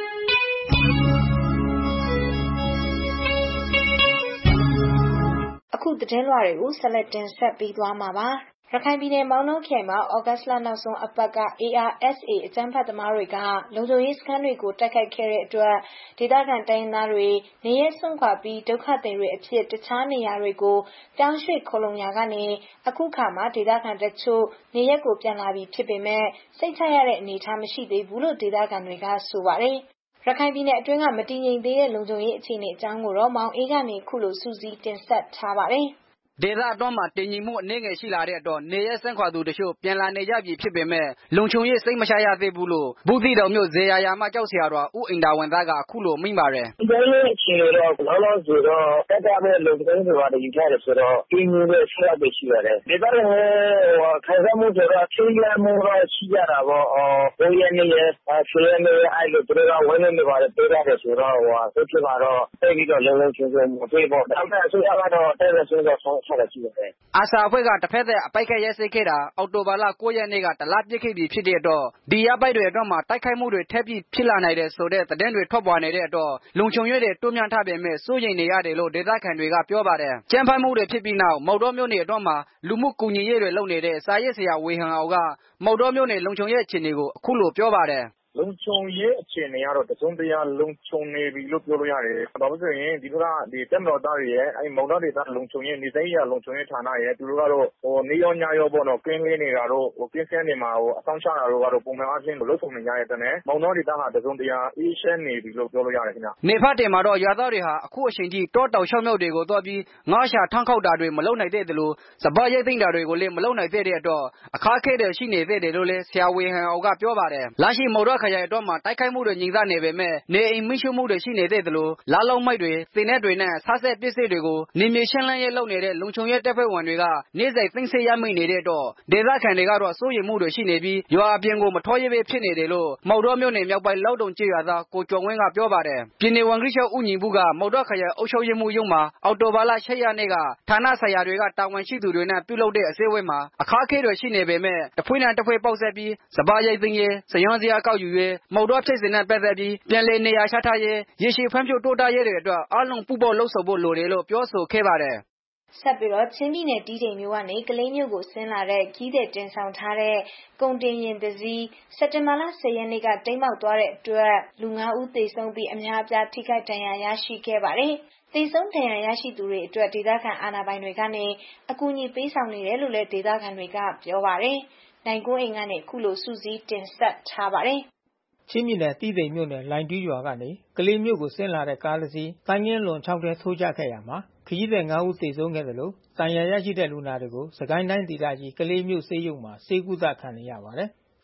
အခုသတင်းလွှာတွေကိုဆက်လက်တင်ဆက်ပေးသွားမှာပါ။ရခိုင်ပြည်နယ်မောင်နှောခရိုင်မှာဩဂတ်စ်လနောက်ဆုံးအပတ်က ARSA အကြမ်းဖက်သမားတွေကလုံခြုံရေးစခန်းတွေကိုတိုက်ခိုက်ခဲ့တဲ့အတွက်ဒေသခံတိုင်းရင်းသားတွေနေရပ်စွန့်ခွာပြီးဒုက္ခသည်တွေအဖြစ်တခြားနေရာတွေကိုပြောင်းရွှေ့ခိုလှုံရာကနေအခုခါမှာဒေသခံတချို့နေရပ်ကိုပြန်လာပြီးဖြစ်ပေမဲ့စိတ်ချရတဲ့အနေအထားမရှိသေးဘူးလို့ဒေသခံတွေကဆိုပါတယ်။ရခိုင်ပြည်နယ်အတွင်းကမတည်ငြိမ်သေးတဲ့လုံခြုံရေးအခြေအနေအကြောင်းကိုတော့မောင်အေးကနေခုလိုစူးစီးတင်ဆက်ထားပါတယ်။ဒေသအတွင်းမှာတည်ငြိမ်မှုအနေငယ်ရှိလာတဲ့အတွက်နေရဲစံခွာသူတချို့ပြန်လာနေကြပြီဖြစ်ပေမဲ့လုံခြုံရေးစိတ်မချရသေးဘူးလို့ဘူးသီးတောင်မြို့ဇေယယာမကျောက်ဆရာတော်ဦးအိမ်တာဝန်သားကအခုလိုမိန့်ပါတယ်။ဒီလိုအခြေအနေတော့လောလောဆယ်တော့တက်တာပဲလုံခြုံရေးဆိုတာယူထားတယ်ဆိုတော့တည်ငြိမ်တဲ့ဆရာတွေရှိရတယ်။ဒေသတွေခံစားမှုဆိုတော့ချင်းလမ်းမှုတော့ရှိကြတာပေါ့။ဘုရားနေရဲ့ဆွေးနွေးအဲ့လိုတို့ကဝင်းနေပါတယ်ပြေးရတယ်ဆိုတော့ဆိုဖြစ်မှာတော့တိတ်ပြီးတော့လုံလုံခြုံခြုံမပြေးပေါ့။ဒါပေမဲ့အစိုးရကတော့တဲ့တဲ့ဆိုတော့ဆောင်ဆက်ရှိတယ်အာဆာအဖွဲ့ကတစ်ဖက်သက်အပိုက်ခတ်ရဲစိတ်ခဲ့တာအောက်တိုဘာလ9ရက်နေ့ကတလပြစ်ခဲ့ပြီဖြစ်တဲ့အတွက်ဒီရပိုက်တွေအတွက်မှာတိုက်ခိုက်မှုတွေထပ်ပြီးဖြစ်လာနိုင်တယ်ဆိုတဲ့သတင်းတွေထွက်ပေါ်နေတဲ့အတွက်လုံခြုံရေးတွေတွန်းမြန်းထားပေမဲ့စိုးရိမ်နေရတယ်လို့ဒေသခံတွေကပြောပါတယ်။ကြမ်းဖက်မှုတွေဖြစ်ပြီးနောက်မော်တော်မြို့နယ်အတွင်းမှာလူမှုကူညီရေးတွေလုပ်နေတဲ့စာရေးဆရာဝေဟန်အောင်ကမော်တော်မြို့နယ်လုံခြုံရေးအခြေအနေကိုအခုလိုပြောပါတယ်။လုံခြုံရေးအခြေအနေကတော့တစုံတရာလုံခြုံနေပြီလို့ပြောလို့ရတယ်။ဘာလို့ဆိုရင်ဒီကတက်မတော်သားတွေရဲ့အဲ့မုံတော်ဒေသလုံခြုံရေးနေသိရလုံခြုံရေးဌာနရဲ့သူတို့ကတော့နေရောညရောပေါ့နော်ကင်းလေးနေတာတော့ကင်းစင်းနေမှာအဆောင်ချတာတော့ကတော့ပုံမှန်အားဖြင့်လို့ဆောင်နေကြတဲ့တဲ့မုံတော်ဒေသဟာတစုံတရာအေးရှင်းနေပြီလို့ပြောလို့ရတယ်ခင်ဗျ။နေဖက်တင်မှာတော့ရွာသားတွေဟာအခုအချိန်ကြီးတောတောင်ရှောက်မြောက်တွေကိုသွားပြီးငါးရှာထန်းခောက်တာတွေမလုပ်နိုင်တဲ့တယ်လို့စပားရိတ်သိမ်းတာတွေကိုလည်းမလုပ်နိုင်တဲ့အတွက်အခါခဲတွေရှိနေတဲ့တယ်လို့လည်းဆရာဝေဟန်အောင်ကပြောပါတယ်။လက်ရှိမော်တော်ခရိုင်အတွင်းမှာတိုက်ခိုက်မှုတွေညင်သက်နေပေမဲ့နေအိမ်မိရှုမှုတွေရှိနေတဲ့တယ်လို့လာလုံးမိုက်တွေတင်တဲ့တွေနဲ့ဆဆက်ပစ္စည်းတွေကိုနေမြေရှင်းလင်းရေးလုပ်နေတဲ့လုံခြုံရေးတပ်ဖွဲ့ဝင်တွေကနေ့စဉ်သိမ်းဆည်းရမိနေတဲ့တော့ဒေသခံတွေကတော့စိုးရိမ်မှုတွေရှိနေပြီးရွာအပြင်ကိုမထွက်ရပဲဖြစ်နေတယ်လို့မော်တော်မြို့နယ်မြောက်ပိုင်းလောက်တုံကျေးရွာသားကိုကျော်ဝင်းကပြောပါတယ်။ပြည်နယ်ဝန်ကြီးချုပ်ဦးညီဘူးကမော်တော်ခရိုင်အုပ်ချုပ်ရေးမှူးရုံးမှာအော်တိုဘာလ6ရက်နေ့ကဌာနဆိုင်ရာတွေကတာဝန်ရှိသူတွေနဲ့ပြုလုပ်တဲ့အစည်းအဝေးမှာအခါခဲတွေရှိနေပေမဲ့တဖွေးနဲ့တဖွေးပေါက်ဆက်ပြီးစပားရိတ်သိမ်းရေးစရွံစရာကောက်ယူရေးမော်တော်ဖြစ်စဉ်နဲ့ပတ်သက်ပြီးပြန်လည်နေရာချထားရေးရေရှည်ဖွံ့ဖြိုးတိုးတက်ရေးတွေအတွက်အားလုံးပူးပေါင်းလှုပ်ဆောင်ဖို့လိုတယ်လို့ပြောဆိုခဲ့ပါတယ်။ဆက်ပြီးတော့ချင်းပြည်နယ်တီးတိမ်မြို့ကနေကလေးမြို့ကိုဆင်းလာတဲ့ကြီးတဲ့တင်ဆောင်ထားတဲ့ကုန်တင်ယာဉ်တစ်စီးစက်တင်ဘာလ10ရက်နေ့ကတိမ်းမောက်သွားတဲ့အတွက်လူ9ဦးသေဆုံးပြီးအများအပြားထိခိုက်ဒဏ်ရာရရှိခဲ့ပါတယ်။သေဆုံးဒဏ်ရာရရှိသူတွေအတွက်ဒေသခံအာဏာပိုင်တွေကနေအကူအညီပေးဆောင်နေတယ်လို့လည်းဒေသခံတွေကပြောပါတယ်။နိုင်ကွန်းအိမ်ကနေခုလိုစုစည်းတင်ဆက်ထားပါတယ်။ချင်းပြည်နယ်တီးတိမ်မြို့နယ်လိုင်တူးရွာကနေကလေးမြို့ကိုဆင်းလာတဲ့ကားတစ်စီးတိုင်းငင်းလွန်ချောက်ထဲထိုးကျခဲ့ရမှာခရီးသည်9ဦးသေဆုံးခဲ့တယ်လို့တန်ရာရရှိတဲ့လူနာတွေကိုစကိုင်းတိုင်းဒေသကြီးကလေးမြို့ဆေးရုံမှာဆေးကုသခံနေရပါတယ်။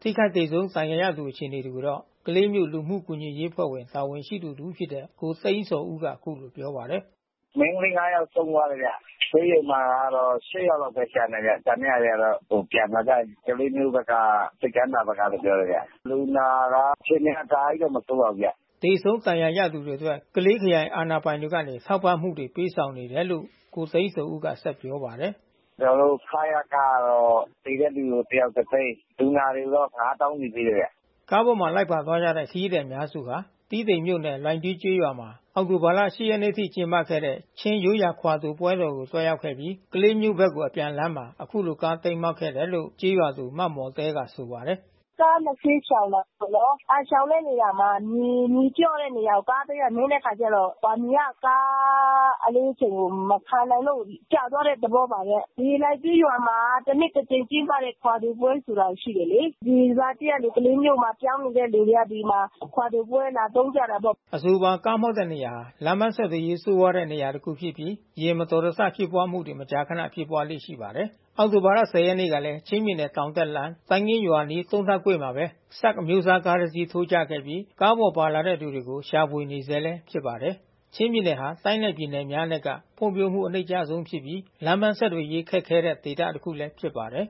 ထိခိုက်ဒေဆုံးဆိုင်ရသူအခြေအနေတွေကိုတော့ကလေးမျိုးလူမှုကူညီရေးဖွဲ့ဝင်တာဝန်ရှိသူတူဖြစ်တဲ့ကိုသိန်းစောဦးကအခုလိုပြောပါတယ်။မင်းကလေး9ယောက်ဆုံးသွားတယ်ဗျ။ဆေးရုံမှာတော့10ယောက်လောက်ပဲကျန်တယ်ဗျ။တန်မြရတော့ပြန်လာကြကလေးမျိုးဘက်ကစိတ်ကမ်းတာဘက်ကလည်းပြောတယ်ဗျ။လူနာကချင်းနေတာကြီးတော့မစိုးပါဘူးဗျ။ဒေဆုံးဆိုင်ရသူတွေအတွက်ကလေးခရိုင်အာဏာပိုင်တွေကနေထောက်ပံ့မှုတွေပေးဆောင်နေတယ်လို့ကိုသိန်းစောဦးကဆက်ပြောပါတယ်။ကျွန်တော်ခါရကတော့တည်တဲ့လူကိုတယောက်တစ်သိန်းလူနာတွေတော့9000စီပေးတယ်ဗျ။ကားပေါ်မှာလိုက်ပါသွားကြတဲ့ခရီးသည်များစုဟာတီးတိမ်မြို့နယ်လိုင်တီးကျေးရွာမှာအောက်တိုဘာလ10ရက်နေ့ထိကျင်းပခဲ့တဲ့ချင်းရိုးရာခွာသူပွဲတော်ကိုတွားရောက်ခဲ့ပြီးကလေးမျိုးဘက်ကိုအပြန်လမ်းမှာအခုလိုကားသိမ်းမောက်ခဲ့တယ်လို့ကျေးရွာသူမမော်တဲကဆိုပါတယ်ကား20ချောင်းလာတော့အချောင်းတဲ့နေရာမှာညီကျော်တဲ့နေရာကိုကားတွေကနင်းတဲ့ခါကျတော့ဘာမီကကားအလေးချိန်ကိုမခံနိုင်လို့ကြာသွားတဲ့သဘောပါပဲဒီလိုက်ပြီးရွာမှာတနစ်တစ်ချိန်ကျင်းပတဲ့ခွာသူပွဲဆိုတာရှိတယ်လေဒီဘာတရလေကလေးမျိုးမှာပြောင်းနေတဲ့လူတွေကဒီမှာခွာသူပွဲလာတုံးကြတာပေါ့အဆိုပါကားမောက်တဲ့နေရာလမ်းမဆက်သွယ်ရေးစိုးရတဲ့နေရာတစ်ခုဖြစ်ပြီးရေမတော်တဆဖြစ်ပွားမှုတွေမကြာခဏဖြစ်ပွားလိမ့်ရှိပါတယ်အောက်တိုဘာလ10ရက်နေ့ကလည်းချင်းပြည်နယ်တောင်တက်လမ်းတိုင်းငင်းရွာနီးသုံးထပ်ကွေ့မှာပဲစက်အမျိုးသားကားတစ်စီးထိုးကျခဲ့ပြီးကားပေါ်ပါလာတဲ့သူတွေကိုရှာဖွေနေဆဲလည်းဖြစ်ပါတယ်။ချင်းပြည်နယ်ဟာတိုင်းနယ်ပြည်နယ်များနဲ့ကဖွံ့ဖြိုးမှုအနှိမ့်ကျဆုံးဖြစ်ပြီးလမ်းမဆက်တွေရေးခက်ခဲတဲ့ဒေသတစ်ခုလည်းဖြစ်ပါတယ်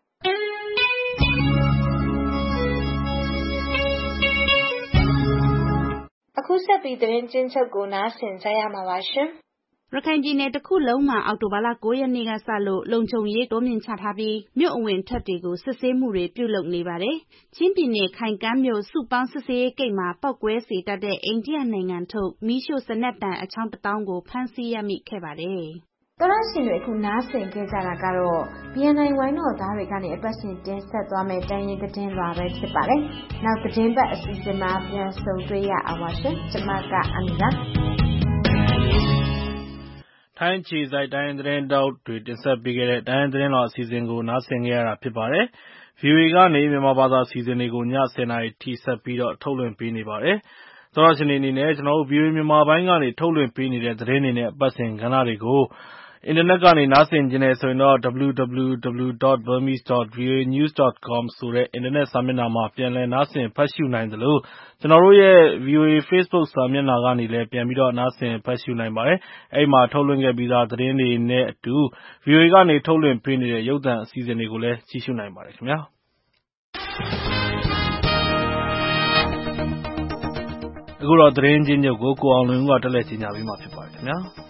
။အခုဆက်ပြီးသတင်းချင်းချုပ်ကိုနားဆင်ကြရမှာပါရှင်။ရခိုင်ပြည်နယ်တစ်ခုလုံးမှာအောက်တိုဘာလ9ရက်နေ့ကစလို့လုံခြုံရေးတိုးမြင့်ချထားပြီးမြို့အဝင်ထက်တွေကိုစစ်ဆေးမှုတွေပြုလုပ်နေပါတယ်။ချင်းပြည်နယ်ခိုင်ကမ်းမြို့စုပေါင်းစစ်ဆေးရေးဂိတ်မှာပောက်ကွဲစေတတ်တဲ့အိန္ဒိယနိုင်ငံထုတ်မီးရှို့စနက်တန်အချောင်း1000ကိုဖမ်းဆီးရမိခဲ့ပါတယ်။တော်ရရှင်တွေအခုနားဆင်ခဲ့ကြတာကတော့ BNI ဝိုင်းတော်သားတွေကနေအပတ်စဉ်တင်ဆက်သွားမယ့်တိုင်းရင်းသတင်းလွှာပဲဖြစ်ပါတယ်။နောက်သတင်းပတ်အစီအစဉ်မှာပြန်ဆုံတွေ့ရအောင်ပါရှင်။ကျွန်မကအန်နာထိုင်းခြေဆိုင်တိုင်းသတင်းတောက်တွေတင်ဆက်ပေးခဲ့တဲ့တိုင်းသတင်းတော်အစီအစဉ်ကိုနားဆင်ကြရတာဖြစ်ပါတယ်။ VOA ကနေမြန်မာဘာသာအစီအစဉ်တွေကိုည10:00နာရီထိဆက်ပြီးတော့ထုတ်လွှင့်ပေးနေပါတယ်။သောရရှင်တွေအနေနဲ့ကျွန်တော်တို့ VOA မြန်မာပိုင်းကနေထုတ်လွှင့်ပေးနေတဲ့သတင်းတွေနဲ့အပတ်စဉ်ကဏ္ဍတွေကိုအင်တာနက်ကနေနားဆင်ကြတယ်ဆိုရင်တော့ www.burmese.voanews.com ဆိုတဲ့အင်တာနက်စာမျက်နှာမှာပြန်လည်နားဆင်ဖတ်ရှုနိုင်သလိုကျွန်တော်တို့ရဲ့ VOA Facebook စာမျက်နှာကနေလည်းပြန်ပြီးတော့နားဆင်ဖတ်ရှုနိုင်ပါတယ်။အဲဒီမှာထုတ်လွှင့်ခဲ့ပြီးသားသတင်းတွေနဲ့အတူ VOA ကနေထုတ်လွှင့်ပေးနေတဲ့ရုပ်သံအစီအစဉ်တွေကိုလည်းကြည့်ရှုနိုင်ပါတယ်ခင်ဗျာ။အခုတော့သတင်းချင်းချုပ်ကိုအောင်လွင်ဦးကတက်လက်ကြီးညာပေးမှာဖြစ်ပါတယ်ခင်ဗျာ။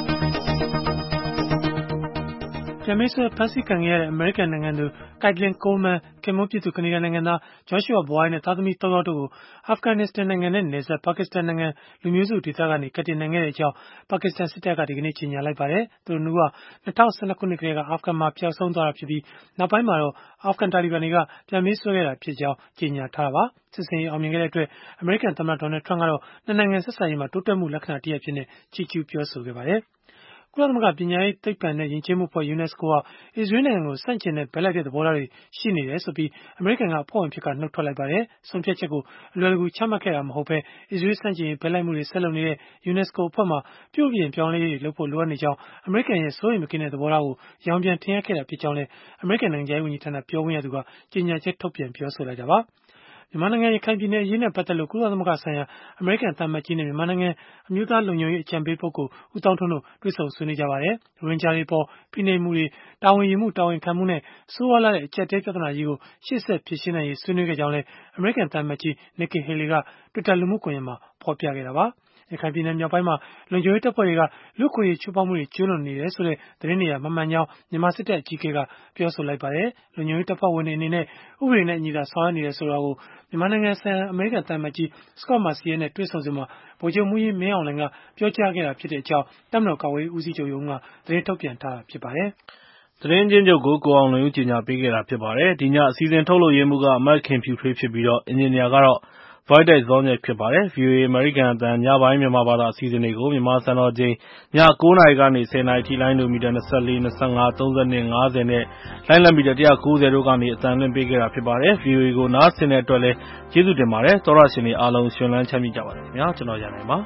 ပြန်မေးဆွဲဖမ်းဆီးခံခဲ့ရတဲ့အမေရိကန်နိုင်ငံသူ Caitlin Coleman ခင်ပွန်းဖြစ်သူကနေဒါနိုင်ငံသား Joshua Boy နဲ့သားသမီး3ယောက်တို့ကိုအာဖဂန်နစ္စတန်နိုင်ငံနဲ့နယ်စပ်ပါကစ္စတန်နိုင်ငံလူမျိုးစုဒေသကနေကယ်တင်နိုင်ခဲ့တဲ့အကြောင်းပါကစ္စတန်စစ်တပ်ကဒီကနေ့ကြေညာလိုက်ပါတယ်။သူတို့နှစ်ဦးဟာ2012ခုနှစ်ကတည်းကအာဖဂန်မှာပျောက်ဆုံးသွားတာဖြစ်ပြီးနောက်ပိုင်းမှာတော့အာဖဂန်တာလီဘန်တွေကပြန်မေးဆွဲခဲ့တာဖြစ်ကြောင်းကြေညာထားတာပါ။စစ်စင်ရေးအောင်မြင်ခဲ့တဲ့အတွက်အမေရိကန်သမ္မတဒေါ်နယ်ထရန့်ကတော့နှစ်နိုင်ငံဆက်ဆံရေးမှာတိုးတက်မှုလက္ခဏာတစ်ရပ်ဖြစ်နေချီးကျူးပြောဆိုခဲ့ပါတယ်။ကုလသမဂ္ဂပညာရေးသိပ္ပံနဲ့ယဉ်ကျေးမှုအဖွဲ့ UNESCO ဟာအစ္စရေးနိုင်ငံကိုဆန့်ကျင်တဲ့ဘက်လိုက်တဲ့သဘောထားတွေရှိနေတယ်ဆိုပြီးအမေရိကန်ကအဖွဲ့ဝင်ဖြစ်ကနှုတ်ထွက်လိုက်ပါတယ်။ဆုံးဖြတ်ချက်ကိုအလွယ်တကူချမှတ်ခဲ့တာမဟုတ်ဘဲအစ္စရေးဆန့်ကျင်ရေးဘက်လိုက်မှုတွေဆက်လုပ်နေတဲ့ UNESCO အဖွဲ့မှာပြုပြင်ပြောင်းလဲရေးတွေလုပ်ဖို့လိုအပ်နေကြောင်းအမေရိကန်ရဲ့စိုးရိမ်မကင်းတဲ့သဘောထားကိုရောင်ပြန်ထင်ဟပ်ခဲ့တာဖြစ်ကြောင်းလည်းအမေရိကန်နိုင်ငံခြားရေးဝန်ကြီးဌာနပြောခွင့်ရသူကကြေညာချက်ထုတ်ပြန်ပြောဆိုလိုက်တာပါ။မြန်မာနိုင်ငံရခိုင်ပြည်နယ်အရေးနဲ့ပတ်သက်လို့ကုလသမဂ္ဂဆိုင်ရာအမေရိကန်သံအမတ်ကြီးနဲ့မြန်မာနိုင်ငံအမျိုးသားလုံခြုံရေးအကြံပေးပုဂ္ဂိုလ်ဦးသောင်းထွန်းတို့တွေ့ဆုံဆွေးနွေးကြပါတယ်။ရိုဟင်ဂျာတွေပေါ်ဖိနှိပ်မှုတွေတာဝန်ယူမှုတာဝန်ခံမှုနဲ့ဆိုးဝါးလာတဲ့အကျပ်အတည်းပြဿနာကြီးကိုရှေ့ဆက်ဖြေရှင်းနိုင်ရေးဆွေးနွေးခဲ့ကြောင်းလည်းအမေရိကန်သံအမတ်ကြီး Nikki Haley က Twitter လူမှုကွန်ရက်မှာဖော်ပြခဲ့တာပါ။ရခိုင်ပြည်နယ်မြောက်ပိုင်းမှာလုံခြုံရေးတပ်ဖွဲ့တွေကလူ့အခွင့်အရေးချိုးဖောက်မှုတွေကျူးလွန်နေတယ်ဆိုတဲ့သတင်းတွေကမမှန်ကြောင်းမြန်မာစစ်တပ်အကြီးအကဲကပြောဆိုလိုက်ပါတယ်။လုံခြုံရေးတပ်ဖွဲ့ဝင်တွေအနေနဲ့ဥပဒေနဲ့အညီသာဆောင်ရွက်နေတယ်ဆိုတာကိုမြန်မာနိုင်ငံဆိုင်ရာအမေရိကန်သံအမတ်ကြီး Scott Marciel နဲ့တွေ့ဆုံစဉ်မှာဗိုလ်ချုပ်မှူးကြီးမင်းအောင်လှိုင်ကပြောကြားခဲ့တာဖြစ်တဲ့အကြောင်းတပ်မတော်ကာကွယ်ရေးဦးစီးချုပ်ရုံးကသတင်းထုတ်ပြန်ထားတာဖြစ်ပါတယ်။သတင်းချင်းချုပ်ကိုကိုအောင်လွင်ဦးကြေညာပေးခဲ့တာဖြစ်ပါတယ်။ဒီညအစီအစဉ်ထုတ်လုပ်ရေးမှူးကအမတ်ခင်ဖြူထွေးဖြစ်ပြီးတော့အင်ဂျင်နီယာကတော့ Void Zone ဖြစ်ပါတယ်။ VOA အမေရိကန်အသံညပိုင်းမြန်မာဘာသာအစီအစဉ်တွေကိုမြန်မာစံတော်ချိန်ည9:00နာရီကနေ 10:00 နာရီထိလိုင်းဒိုမီတာ24 25 32 50နဲ့လိုင်းလံမီတာ190တို့ကနေအသံလွှင့်ပေးခဲ့တာဖြစ်ပါတယ်။ VOA ကိုနားဆင်တဲ့အတွက်လည်းကျေးဇူးတင်ပါတယ်။သောရရှင်တွေအားလုံးရှင်လန်းချမ်းမြေ့ကြပါစေခင်ဗျာ။ကျွန်တော်ရန်နိုင်ပါ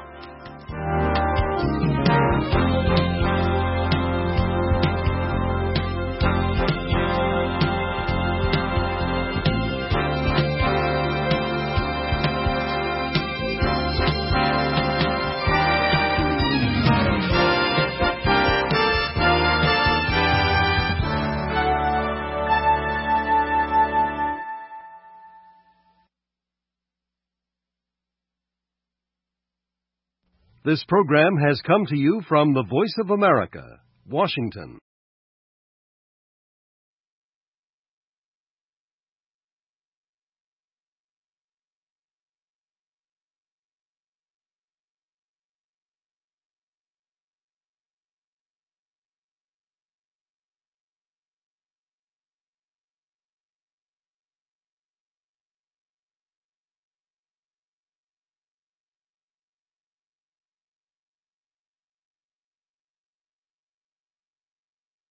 This program has come to you from the Voice of America, Washington.